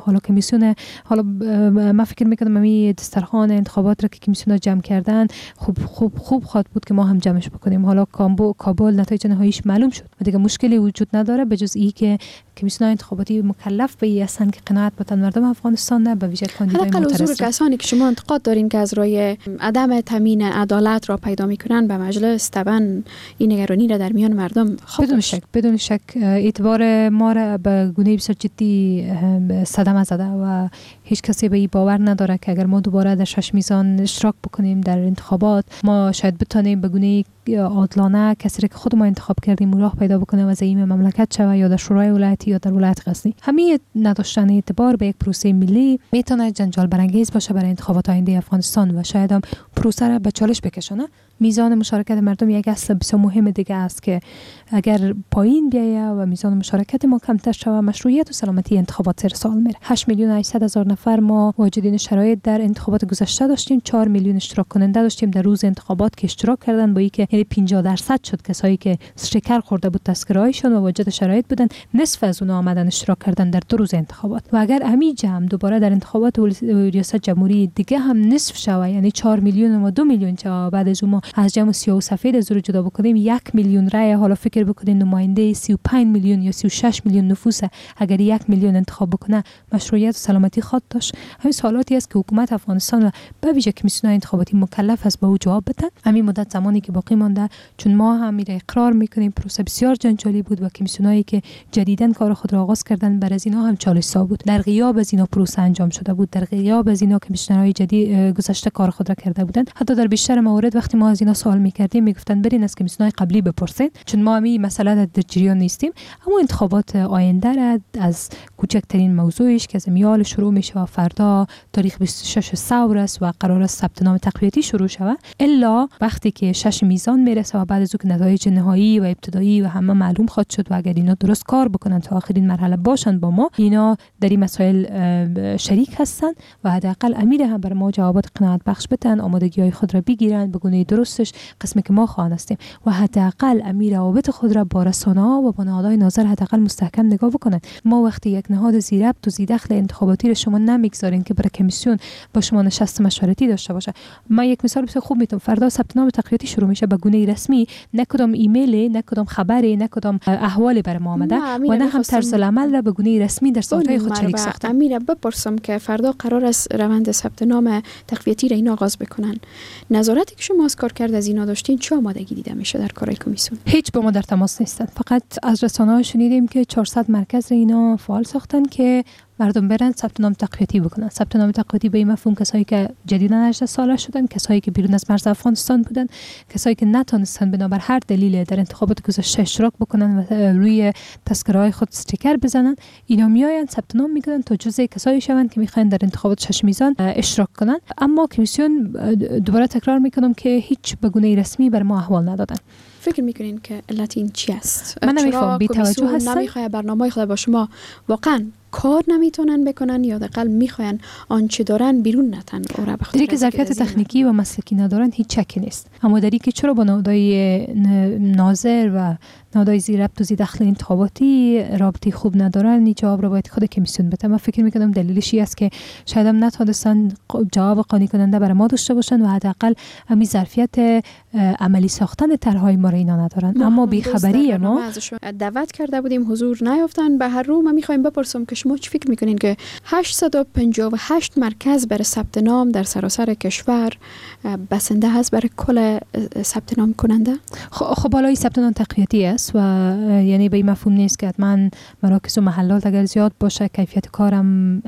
حالا من فکر می‌کنم همین دسترخوان انتخابات را که کمیسیون‌ها جمع کردن خوب خواهد بود که ما هم جمعش بکنیم. حالا کابل نتایج نهاییش معلوم شد و دیگه مشکلی وجود نداره به جز این که کمیسیون انتخاباتی مکلف به این هستند که قناعت بدن مردم افغانستان نه به ویژه کاندیدای معترض. حداقل کسانی که شما انتقاد دارین که از روی عدم تامین عدالت را پیدا می‌کنن به مجلس، طبعا این نگرانی را در میان مردم بدون شک اعتبار ما را به گونه بسیار جدی صدمه زده و هیچ کسی به این باور نداره که اگر ما دوباره در 6 میزان اشتراک بکنیم در انتخابات ما شاید بتونیم به گونه عادلانه کسی را که خود ما انتخاب کردیم راه پیدا بکنه و زعیم مملکت شوه یا در شورای ولایتی یا در ولایت غزنی. همین نداشتن اعتبار به یک پروسه ملی میتونه جنجال برانگیز باشه برای انتخابات آینده افغانستان و شاید هم پروسه را به چالش بکشونه. میزان مشارکت مردم یک اصل بسیار مهم دیگه است که اگر پایین بیایه و میزان مشارکت ما کمتر شود مشروعیت و سلامتی انتخابات زیر سوال میره. 8,800,000 نفر ما واجدین شرایط در انتخابات گذشته داشتیم، 4 میلیون اشتراک کننده داشتیم در روز انتخابات که اشتراک کردن با اینکه یعنی 50% شد کسایی که شکر خورده بود تذکره‌هایشون و واجد شرایط بودن، نصف از اونها آمدن اشتراک کردن در 2 روز انتخابات. و اگر همین جمع دوباره در انتخابات ریاست جمهوری دیگه هم نصف شود یعنی 4 میلیون و 2 میلیون چه بعد از اون از جمع سیاه و سفید از رو جدا بکنیم 1 میلیون رای. حالا فکر بکنید نماینده 35 میلیون یا 36 میلیون نفوس اگر 1 میلیون انتخاب بکنه مشروعیت و سلامتی خود داشت. همین سوالاتی است که حکومت افغانستان و به ویژه کمیسیون انتخاباتی مکلف است به او جواب بدن. همین مدت زمانی که باقی مانده چون ما هم میره اقرار میکنیم پروسه بسیار جنجالی بود و کمیسیونایی که جدیداً کار خود را آغاز کردن بر از اینا هم چالش‌سا بود. در غیاب از اینا پروسه انجام شده بود، در غیاب از اینا کمیسیونرهای جدید گذشته کار خود را کرده بودند. حتی در بیشتر موارد وقتی ما از اینا سوال میکردیم میگفتن برین از کمیسیون‌های قبلی بپرسید چون ما همین مسئله در جریان نیستیم. اما انتخابات آینده را از کوچکترین موضوعش که از میال شروع میشه و فردا تاریخ 26 ثور است و قرار است ثبت نام تقویتی شروع شود الا وقتی که 6 میزان میرسه و بعد از اون نتایج نهایی و ابتدایی و همه معلوم خواهد شد و اگر اینا درست کار بکنن تا آخرین مرحله باشن با ما اینا در این مسائل شریک هستن و حداقل امیر هم بر ما جوابات قناعت بخش بدن، آمادگی‌های خود را بگیرن به گونه درستش قسمی که ما خواهان هستیم و حداقل امیر روابط خود را با رسانه‌ها و با نهادهای ناظر حداقل مستحکم نگاه بکنن. ما وقتی یک نهاد زیربط و زیدخل انتخاباتی را شما نمیگذارین که برای کمیسیون با شما نشست مشورتی داشته باشه. من یک مثال بسیار خوب میتونم فردا ثبت نام تقویتی شروع میشه به گونه رسمی، نه کدام ایمیل، نه کدام خبری، نه کدام احوالی برای ما آمده و نه هم طرز العمل را به گونه رسمی در سایت‌های خود شریک ساختن. امیر بپرسم که فردا قرار است روند ثبت نام تقویتی را اینا آغاز بکنن. نظارتی که شما از کار کرد از اینا داشتین چه آمادگی دیده میشه در کارهای کمیسیون؟ هیچ با ما در تماس نیستن. فقط از رسانه‌ها شنیدیم که 400 مرکز اینا فعال ساختن که مردم برن ثبت نام تقویتی بکنن. ثبت نام تقویتی به این مفهوم کسایی که جدیداً 18 ساله شدن، کسایی که بیرون از مرز افغانستان بودن، کسایی که نتونستن بنابر هر دلیل در انتخابات گذشته اشتراک بکنن و روی تذکره‌های خود استیکر بزنن، اینا میآیند ثبت نام میکنن تا جزء کسایی شوند که میخواین در انتخابات 6 میزان اشتراک کنن. اما کمیسیون دوباره تکرار میکنم که هیچ به گونه رسمی بر ما احوال ندادن. فکر میکنین که علت این چی است؟ من نمیفهم. بی توجه هستن. نمیخواد برنامه خود با شما واقعا کار نمیتونن بکنن یا حداقل میخواین آنچه دارن بیرون نتن اوره بخاطر دری که ظرفیت تکنیکی و مسلکی ندارن هیچ شکی نیست. اما دری که چرا با نهادهای ناظر و نهادهای زیربط و زیدخل انتخاباتی رابطه خوب ندارن، این جواب رو باید خود کمیسیون بده. من فکر میکنم دلیلش این است که شاید هم نتونستن جواب قانع کننده برای ما داشته باشن و حداقل همین ظرفیت عملی ساختن طرحهای ما رو اینا ندارن. اما بیخبری ما دعوت کرده بودیم حضور نیافتن. به هر رو من میخوایم بپرسم که شما چی فکر میکنین که 858 مرکز برای ثبت نام در سراسر کشور بسنده هست برای کل ثبت نام کننده؟ خب بالای ثبت نام تقویتی است و یعنی به این مفهوم نیست که حتما مراکز و محلات اگر زیاد باشه کیفیت کارم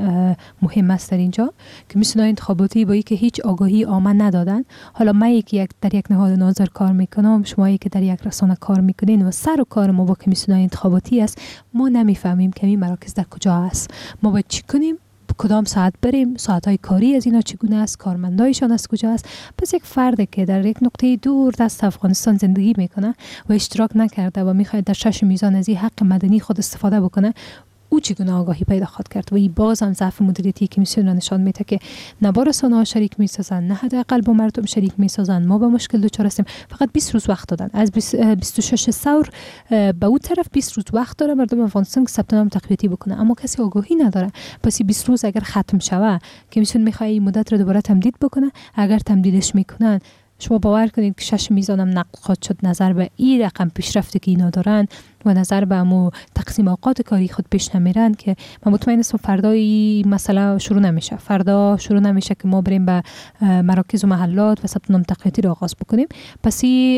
مهم است در اینجا که کمیسیون انتخاباتی با اینکه هیچ آگاهی عامه ندادن. حالا من در یک نهاد ناظر کار میکنم، شما که در یک رسانه کار میکنین و سر و کار ما با کمیسیون انتخاباتی است، ما نمیفهمیم که این مراکز در کجا است، ما باید چی کنیم، کدام ساعت بریم، ساعت‌های کاری از اینا چگونه است، کارمندایشان از کجا است. پس یک فردی که در یک نقطه دور دست افغانستان زندگی میکنه و اشتراک نکرده و میخواد در چشم میزان از این حق مدنی خود استفاده بکنه، او چگونه آگاهی پیدا خواهد کرد؟ و این باز هم ضعف مدیریتی کمیسیون را نشان میده که نه با رسانه‌ها شریک میسازن، نه حداقل با مردم شریک میسازن. ما به مشکل دچار هستیم. فقط 20 روز وقت دادن، از 26 ثور به اون طرف 20 روز وقت داره مردم افغانستان که ثبت نام تقویتی بکنه، اما کسی آگاهی نداره. پس این 20 روز اگر ختم شوه، کمیسیون میخواد این مدت رو دوباره تمدید بکنه. اگر تمدیدش میکنن، شما باور کنید که شش میزانم نقد خواهد شد نظر به این رقم پیشرفتی که اینا دارن و نظر به امو تقسیم اوقات کاری خود پیش نمیرن که من مطمئن هستم فردای مسئله شروع نمیشه. فردا شروع نمیشه که ما بریم به مراکز و محلات و ثبت نام تقویتی را آغاز بکنیم. پس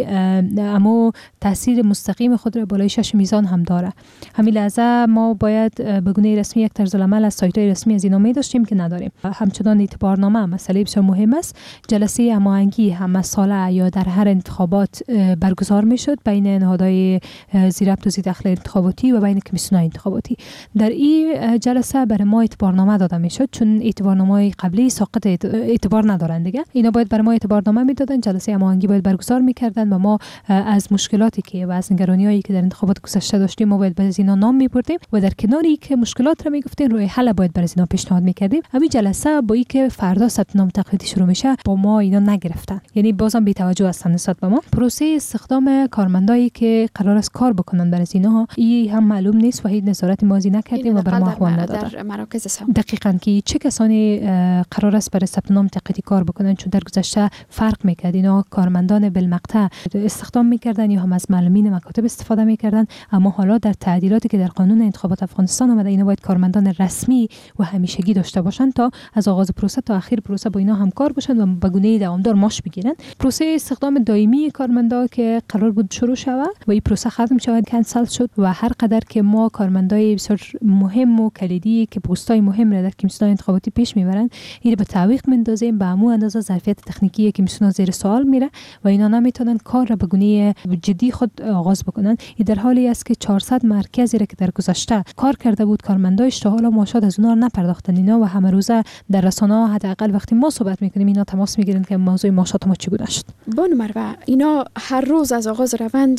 امو تاثیر مستقیم خود را بالای شش میزان هم داره. همین لحظه ما باید به گونه رسمی یک طرز العمل از سایت‌های رسمی از اینا می داشتیم که نداریم. همچنان اعتبارنامه مسئله بسیار مهم است. جلسه هماهنگی هم ساله یا در هر انتخابات برگزار میشد بین نهادهای زیربط و زیردخل انتخاباتی و بین کمیسیون انتخاباتی. در این جلسه برای ما اعتبارنامه داده میشد، چون اعتبارنامه‌های قبلی ساقط اعتبار ندارن دیگه. اینا باید برای ما اعتبارنامه میدادن، جلسه هماهنگی باید برگزار میکردن و ما از مشکلاتی که و از نگرانی‌هایی که در انتخابات گذشته داشتیم ما باید از اینا نام میبردیم و در کناری که مشکلات رو میگفتیم روی حل باید برای اینا پیشنهاد میکردیم. همین جلسه با اینکه فردا ثبت نام تقویتی شروع میشه با ما اینا نگرفتن، یعنی بازم بی توجه هستن نسبت به ما. پروسه استخدام کارمندایی که قرار است کار بکنن برای اینا این هم معلوم نیست و هیچ نظارتی ما نکردیم و بر ما احوال ندادن. در مراکز ثبت دقیقاً که چه کسانی قرار است برای ثبت نام تقویتی کار بکنن، چون در گذشته فرق میکرد. اینا کارمندان بالمقطع استخدام میکردن یا هم از معلمین مکاتب استفاده میکردن، اما حالا در تعدیلاتی که در قانون انتخابات افغانستان آمده اینا باید کارمندان رسمی و همیشگی داشته باشن تا از آغاز پروسه تا آخر پروسه با اینا همکار باشن و به گونه دوامدار معاش بگیرن. پروسه استخدام دائمی کارمندا که قرار بود شروع شود و این پروسه ختم شود کنسل شد و هر قدر که ما کارمندای بسیار مهم و کلیدی که پستای مهم را در کمیسیون انتخاباتی پیش میبرن این به تعویق میندازیم، به عمو اندازه ظرفیت تکنیکی کمیسیون زیر سوال میره و اینا نمیتونن کار را به گونه جدی خود آغاز بکنن. این در حالی است که 400 مرکزی را که در گذشته کار کرده بود کارمندایش تا حالا معاشات از اونها نپرداختن. اینا و همه روزه در رسانه‌ها حداقل وقتی ما صحبت میکنیم اینا تماس میگیرن که موضوع معاشات ما چگونه شد. بانو مروه، اینا هر روز از آغاز روند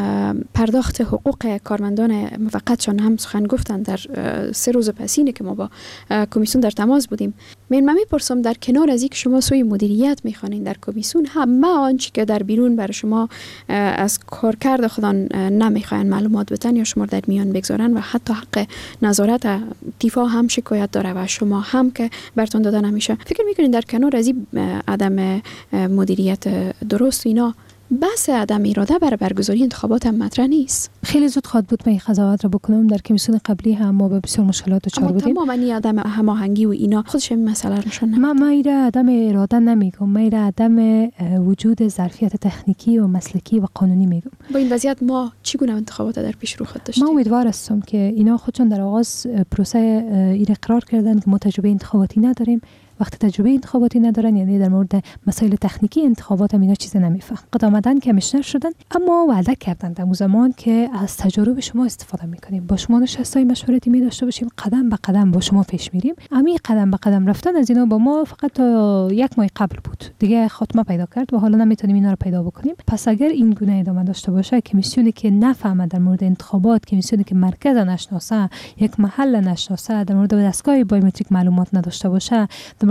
پرداخت حقوق کارمندان موقتشان هم سخن گفتن در 3 روز پسینه که ما با کمیسیون در تماس بودیم. من میپرسم در کنار از اینکه شما سوی مدیریت میخوانین در کمیسیون، همه آنچه که در بیرون برای شما از کارکرد خودان نمیخواین معلومات بدن یا شما در میان بگذارن و حتی حق نظارت تیفا هم شکایت داره و شما هم که براتون داده نمیشه. فکر میکنین در کنار از این عدم مدیریت درست اینا بحث عدم اراده برای برگزاری انتخابات هم مطرح نیست؟ خیلی زود خواهد بود من قضاوت را بکنم. در کمیسیون قبلی هم ما به بسیار مشکلات دچار بودیم. تماما این عدم هماهنگی و اینا خودش این مسئله رو نشون نمیده. من ایره عدم اراده نمیگم، من ایره عدم وجود ظرفیت تکنیکی و مسلکی و قانونی میگم. با این وضعیت ما چگونه انتخابات در پیش رو خود داشتیم؟ من امیدوار هستم که اینا خودشون در آغاز پروسه ایره قرار کردن که ما تجربه انتخاباتی نداریم. وقتی تجربه انتخاباتی ندارن یعنی در مورد مسائل تکنیکی انتخابات هم اینا چیز نمیفهم. قد آمدن کمیشنر شدن اما وعده کردن در اون زمان که از تجربه شما استفاده میکنیم، با شما نشستای مشورتی می داشته باشیم، قدم به قدم با شما پیش میریم. همین قدم به قدم رفتن از اینا با ما فقط تا 1 ماه قبل بود، دیگه خاتمه پیدا کرد و حالا نمیتونیم اینا رو پیدا بکنیم. پس اگر این گونه ادامه داشته باشه، کمیسیونی که نفهمه در مورد انتخابات، کمیسیونی که مرکز نشناسه، یک محل نشناسه، در مورد دستگاه بایومتریک معلومات نداشته باشه، در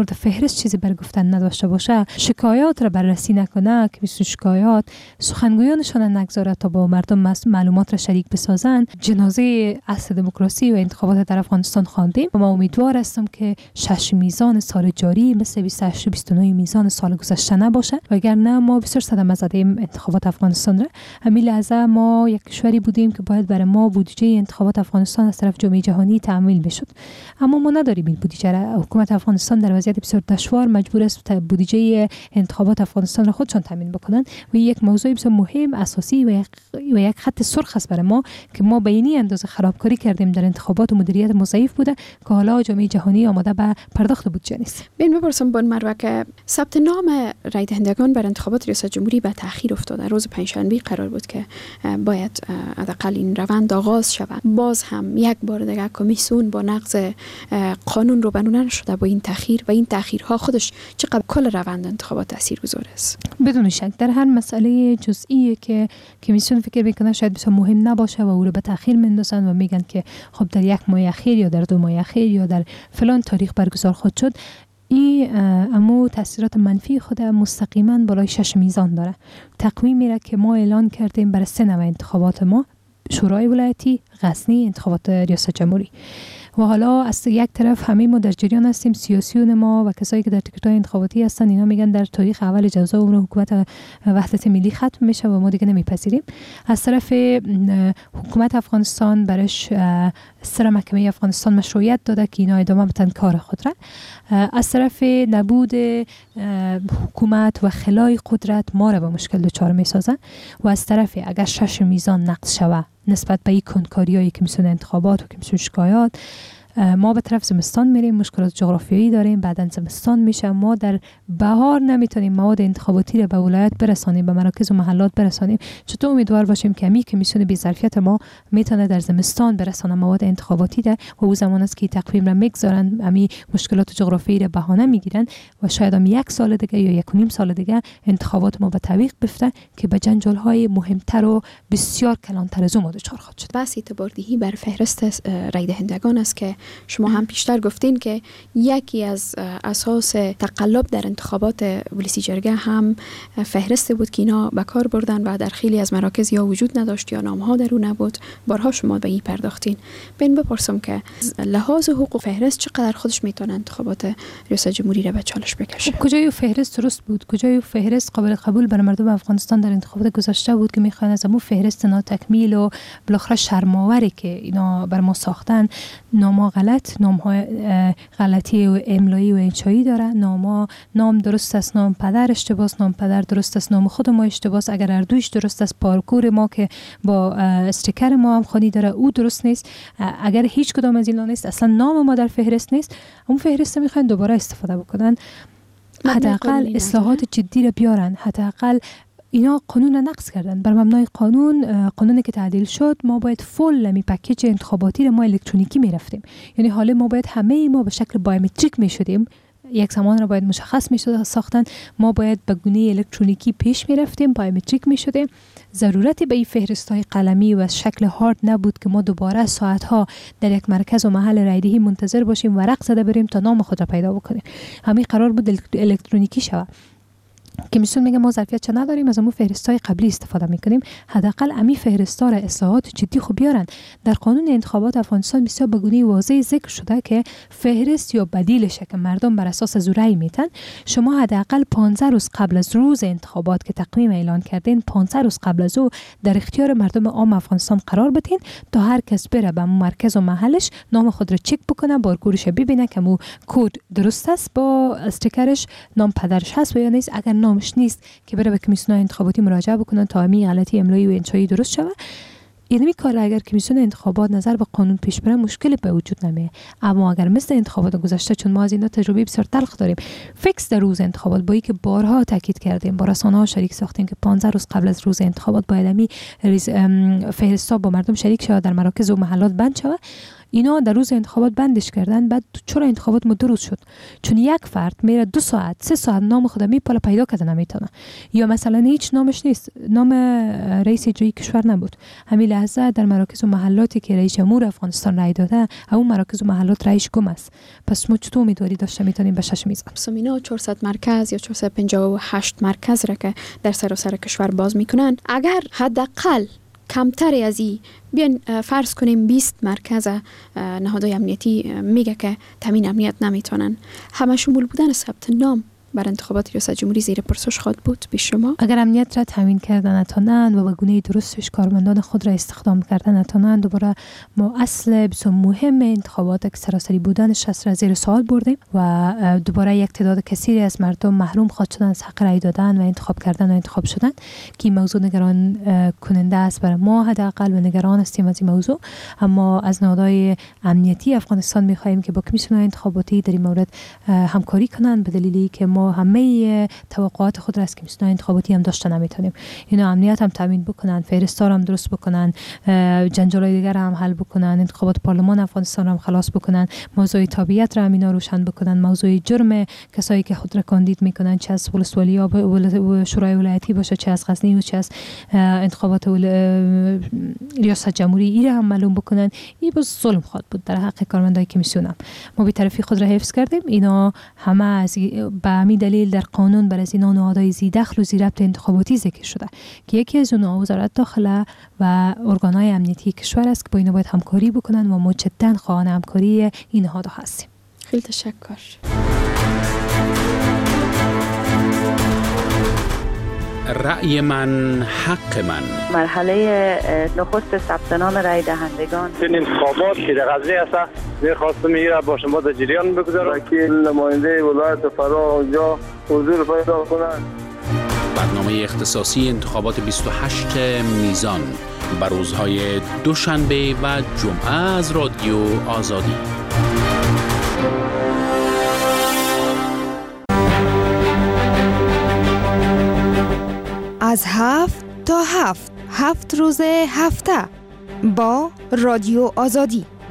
مورد فهرست چیزی بر گفتن نداشته باشه، شکایات را بررسی نکنه که مثل شکایات سخنگویانشان نگذاره تا با مردم معلومات را شریک بسازن، جنازه اصل دموکراسی و انتخابات در افغانستان خواندیم و ما امیدوار هستم که 6 میزان سال جاری مثل 28 و 29 میزان سال گذشته نباشه، وگرنه ما بسیار صدمه زدیم انتخابات افغانستان را. همین لحظه ما یک کشوری بودیم که باید برای ما بودجه انتخابات افغانستان از طرف جامعه جهانی تأمین بشد، اما ما نداریم این بودجه را. حکومت افغانستان در وضعیت بسیار دشوار مجبور است بودجه انتخابات افغانستان را خودشان تامین بکنن و یک موضوع بسیار مهم اساسی و یک خط سرخ است برای ما که ما به این اندازه خرابکاری کردیم در انتخابات و مدیریت ضعیف بوده که حالا جامعه جهانی آماده به پرداخت بودجه نیست. بین بپرسم بون مروه که ثبت نام رای دهندگان بر انتخابات ریاست جمهوری به تأخیر افتاده. روز پنجشنبه قرار بود که باید حداقل این روند آغاز شود. باز هم یک بار دیگه کمیسیون با نقض قانون رو بنونه شده با این تأخیر و این تأخیرها خودش چقدر کل روند انتخابات تاثیرگذار است. بدون شک در هر مسئله جزئی که کمیسیون فکر میکنه شاید بسیار مهم نباشه و او رو به تأخیر میندازن و میگن که خب در 1 ماه اخیر یا در 2 ماه اخیر یا در فلان تاریخ برگزار خود شد، این امو تاثیرات منفی خود مستقیما بالای 6 میزان داره. تقویمی را که ما اعلان کردیم برای 3 نوع انتخابات ما، شورای ولایتی، غزنی، انتخابات ریاست جمهوری، و حالا از یک طرف همه ما در جریان هستیم، سیاسیون ما و کسایی که در تیکت‌های انتخاباتی هستن اینا میگن در تاریخ اول جزا اون حکومت وحدت ملی ختم میشه و ما دیگه نمیپذیریم. از طرف حکومت افغانستان برش سر محکمه افغانستان مشروعیت داده که اینا ادامه بدن کار خود را. از طرف نبود حکومت و خلای قدرت ما را به مشکل دچار میسازن و از طرف اگر 6 میزان نقض شود نسبت به این کنکاریایی که میسونه انتخابات و که میسونه شکایات، ما به طرف زمستان میریم، مشکلات جغرافیایی داریم، بعداً زمستان میشه، ما در بهار نمیتونیم مواد انتخاباتی رو به ولایت برسانیم، به مراکز و محلات برسانیم. چطور امیدوار باشیم که همی کمیسیون بی‌ظرفیت ما میتونه در زمستان برسانه مواد انتخاباتی ده و او زمان است که تقویم را میگذارن، همی مشکلات جغرافیایی رو بهانه میگیرن و شاید هم 1 سال دیگه یا 1.5 سال دیگه انتخابات ما به تعویق بفته که به جنجال‌های مهمتر و بسیار کلانتر از اون دچار خواهد شد. بس اعتباردهی بر فهرست رای دهندگان است که شما هم پیشتر گفتین که یکی از اساس تقلب در انتخابات ولسی جرگه هم فهرست بود که اینا به کار بردن و در خیلی از مراکز یا وجود نداشت یا نامها در اون نبود. بارها شما به این پرداختین. بین بپرسم که لحاظ حقوق فهرست چقدر خودش میتونه انتخابات ریاست جمهوری را به چالش بکشه؟ کجای فهرست درست بود؟ کجای فهرست قابل قبول برای مردم افغانستان در انتخابات گذشته بود که میخوان از همون فهرست ناتکمیل و بالاخره شرم‌آوری که اینا بر ما ساختن، نام‌ها غلط، نام‌ها غلطی و املایی و انشایی داره، نام درست است، نام پدر اشتباهه، نام پدر درست است، نام خود ما اشتباهه، اگر هر دویش درست است، پارکور ما که با استیکر ما هم خانی داره او درست نیست، اگر هیچ کدام از اینا نیست، اصلا نام ما در فهرست نیست، اون فهرست میخوان دوباره استفاده بکنن. حداقل اصلاحات جدی را بیارن، حداقل اینا قانون نقض کردن. بر مبنای قانونی که تعدیل شد ما باید فول پکیج انتخاباتی رو ما الکترونیکی میرفتیم، یعنی حالا ما باید همه ما به شکل بایومتریک میشدیم، یک زمان را باید مشخص میشد ساختن، ما باید به گونه الکترونیکی پیش میرفتیم، بایومتریک میشدیم. ضرورتی به این فهرست‌های قلمی و شکل هارد نبود که ما دوباره ساعتها در یک مرکز و محل رایدهی منتظر باشیم ورق زده بریم تا نام خود را پیدا بکنیم. همین قرار بود الکترونیکی شود. کمیسیون میگه ما ظرفیت چه نداریم، از همون فهرست‌های قبلی استفاده میکنیم. حداقل امی فهرستا را اصلاحات جدی خوب بیارن. در قانون انتخابات افغانستان بسیار به گونه واضح ذکر شده که فهرست یا بدیلشه که مردم بر اساس از رأی میتن، شما حداقل 15 روز قبل از روز انتخابات که تقویم اعلان کردین 15 روز قبل از او در اختیار مردم عام افغانستان قرار بدین تا هر کس بره به مرکز و محلش نام خود را چک بکنه، بارکورش ببینه که مو کد درست است با استیکرش، نام پدرش هست و یا نیست. اگر نامش نیست که بره به کمیسیون انتخاباتی مراجعه بکنن تا همین غلطی املایی و انشایی درست شود. یعنی کار اگر کمیسیون انتخابات نظر به قانون پیش بره مشکلی به وجود نمیاد. اما اگر مثل انتخابات گذشته، چون ما از اینا تجربه بسیار تلخ داریم، فیکس در روز انتخابات با اینکه بارها تاکید کردیم، با رسانه‌ها شریک ساختیم که 15 روز قبل از روز انتخابات باید همین فهرستا با مردم شریک شود، در مراکز و محلات بند شود، اینا در روز انتخابات بندش کردن. بعد چرا انتخابات ما 2 روز شد؟ چون یک فرد میره 2 ساعت 3 ساعت نام خود میپاله پیدا کرده نمیتونه، یا مثلا هیچ نامش نیست، نام رئیس اجرایی کشور نبود، همین لحظه در مراکز و محلاتی که رئیس جمهور افغانستان رای داده اون مراکز و محلات رئیس گم است. پس ما چطور امیدواری داشته میتونیم به شش میز سمینا 400 مرکز یا 458 مرکز را که در سراسر کشور باز میکنن، اگر حداقل کمتری از این بیان فرض کنیم 20 مرکز نهادهای امنیتی میگه که تامین امنیت نمیتونن، همه شمول بودن ثبت نام بر انتخابات ریاست جمهوری زیر پرسش خواهد بود به شما؟ اگر امنیت را تامین کردن نتونن و به گونه درستش کارمندان خود را استخدام کردن نتونن، دوباره ما اصل بسیار مهم انتخابات که سراسری بودنش است را زیر سوال بردیم و دوباره یک تعداد کثیری از مردم محروم خواهد شدن از حق رای دادن و انتخاب کردن و انتخاب شدن که این موضوع نگران کننده است برای ما. حداقل و نگران هستیم از این موضوع. اما از نهادهای امنیتی افغانستان می‌خواهیم که با کمیسیون انتخاباتی در این مورد همکاری کنند، به دلیلی که ما همه توقعات خود را از کمیسیون انتخاباتی هم داشته نمیتونیم. اینا امنیت هم تامین بکنن، فهرستار هم درست بکنن، جنجالای دیگر هم حل بکنن، انتخابات پارلمان افغانستان هم خلاص بکنن، موضوع تابعیت را اینا روشن بکنن، موضوع جرم کسایی که خود را کاندید میکنن، چه از ولسوالی یا شورای ولایتی باشه، چه از غزنی و چه از انتخابات ریاست جمهوری، این هم معلوم بکنن. این باز ظلم خواهد بود در حق کارمندای کمیسیون. هم ما به طرفی خود را حفظ کردیم. اینا همه از به دلیل در قانون بر از اینا نهادهای ذی دخل و ذی ربط انتخاباتی ذکر شده که یکی از اونها وزارت داخله و ارگانهای امنیتی کشور است که با اینا باید همکاری بکنن و ما جداً خواهان همکاری این نهادها هستیم. خیلی تشکر. رأی من حق من. مرحله نخست ثبت نام رای دهندگان. این انتخابات که در غزنی است می‌خواستم این را با شما در جریان بگذارم که نماینده ولایت فرا اونجا حضور پیدا کنند. برنامه اختصاصی انتخابات 28 میزان بر روزهای دوشنبه و جمعه از رادیو آزادی. از 7 تا 7 روز هفته با رادیو آزادی.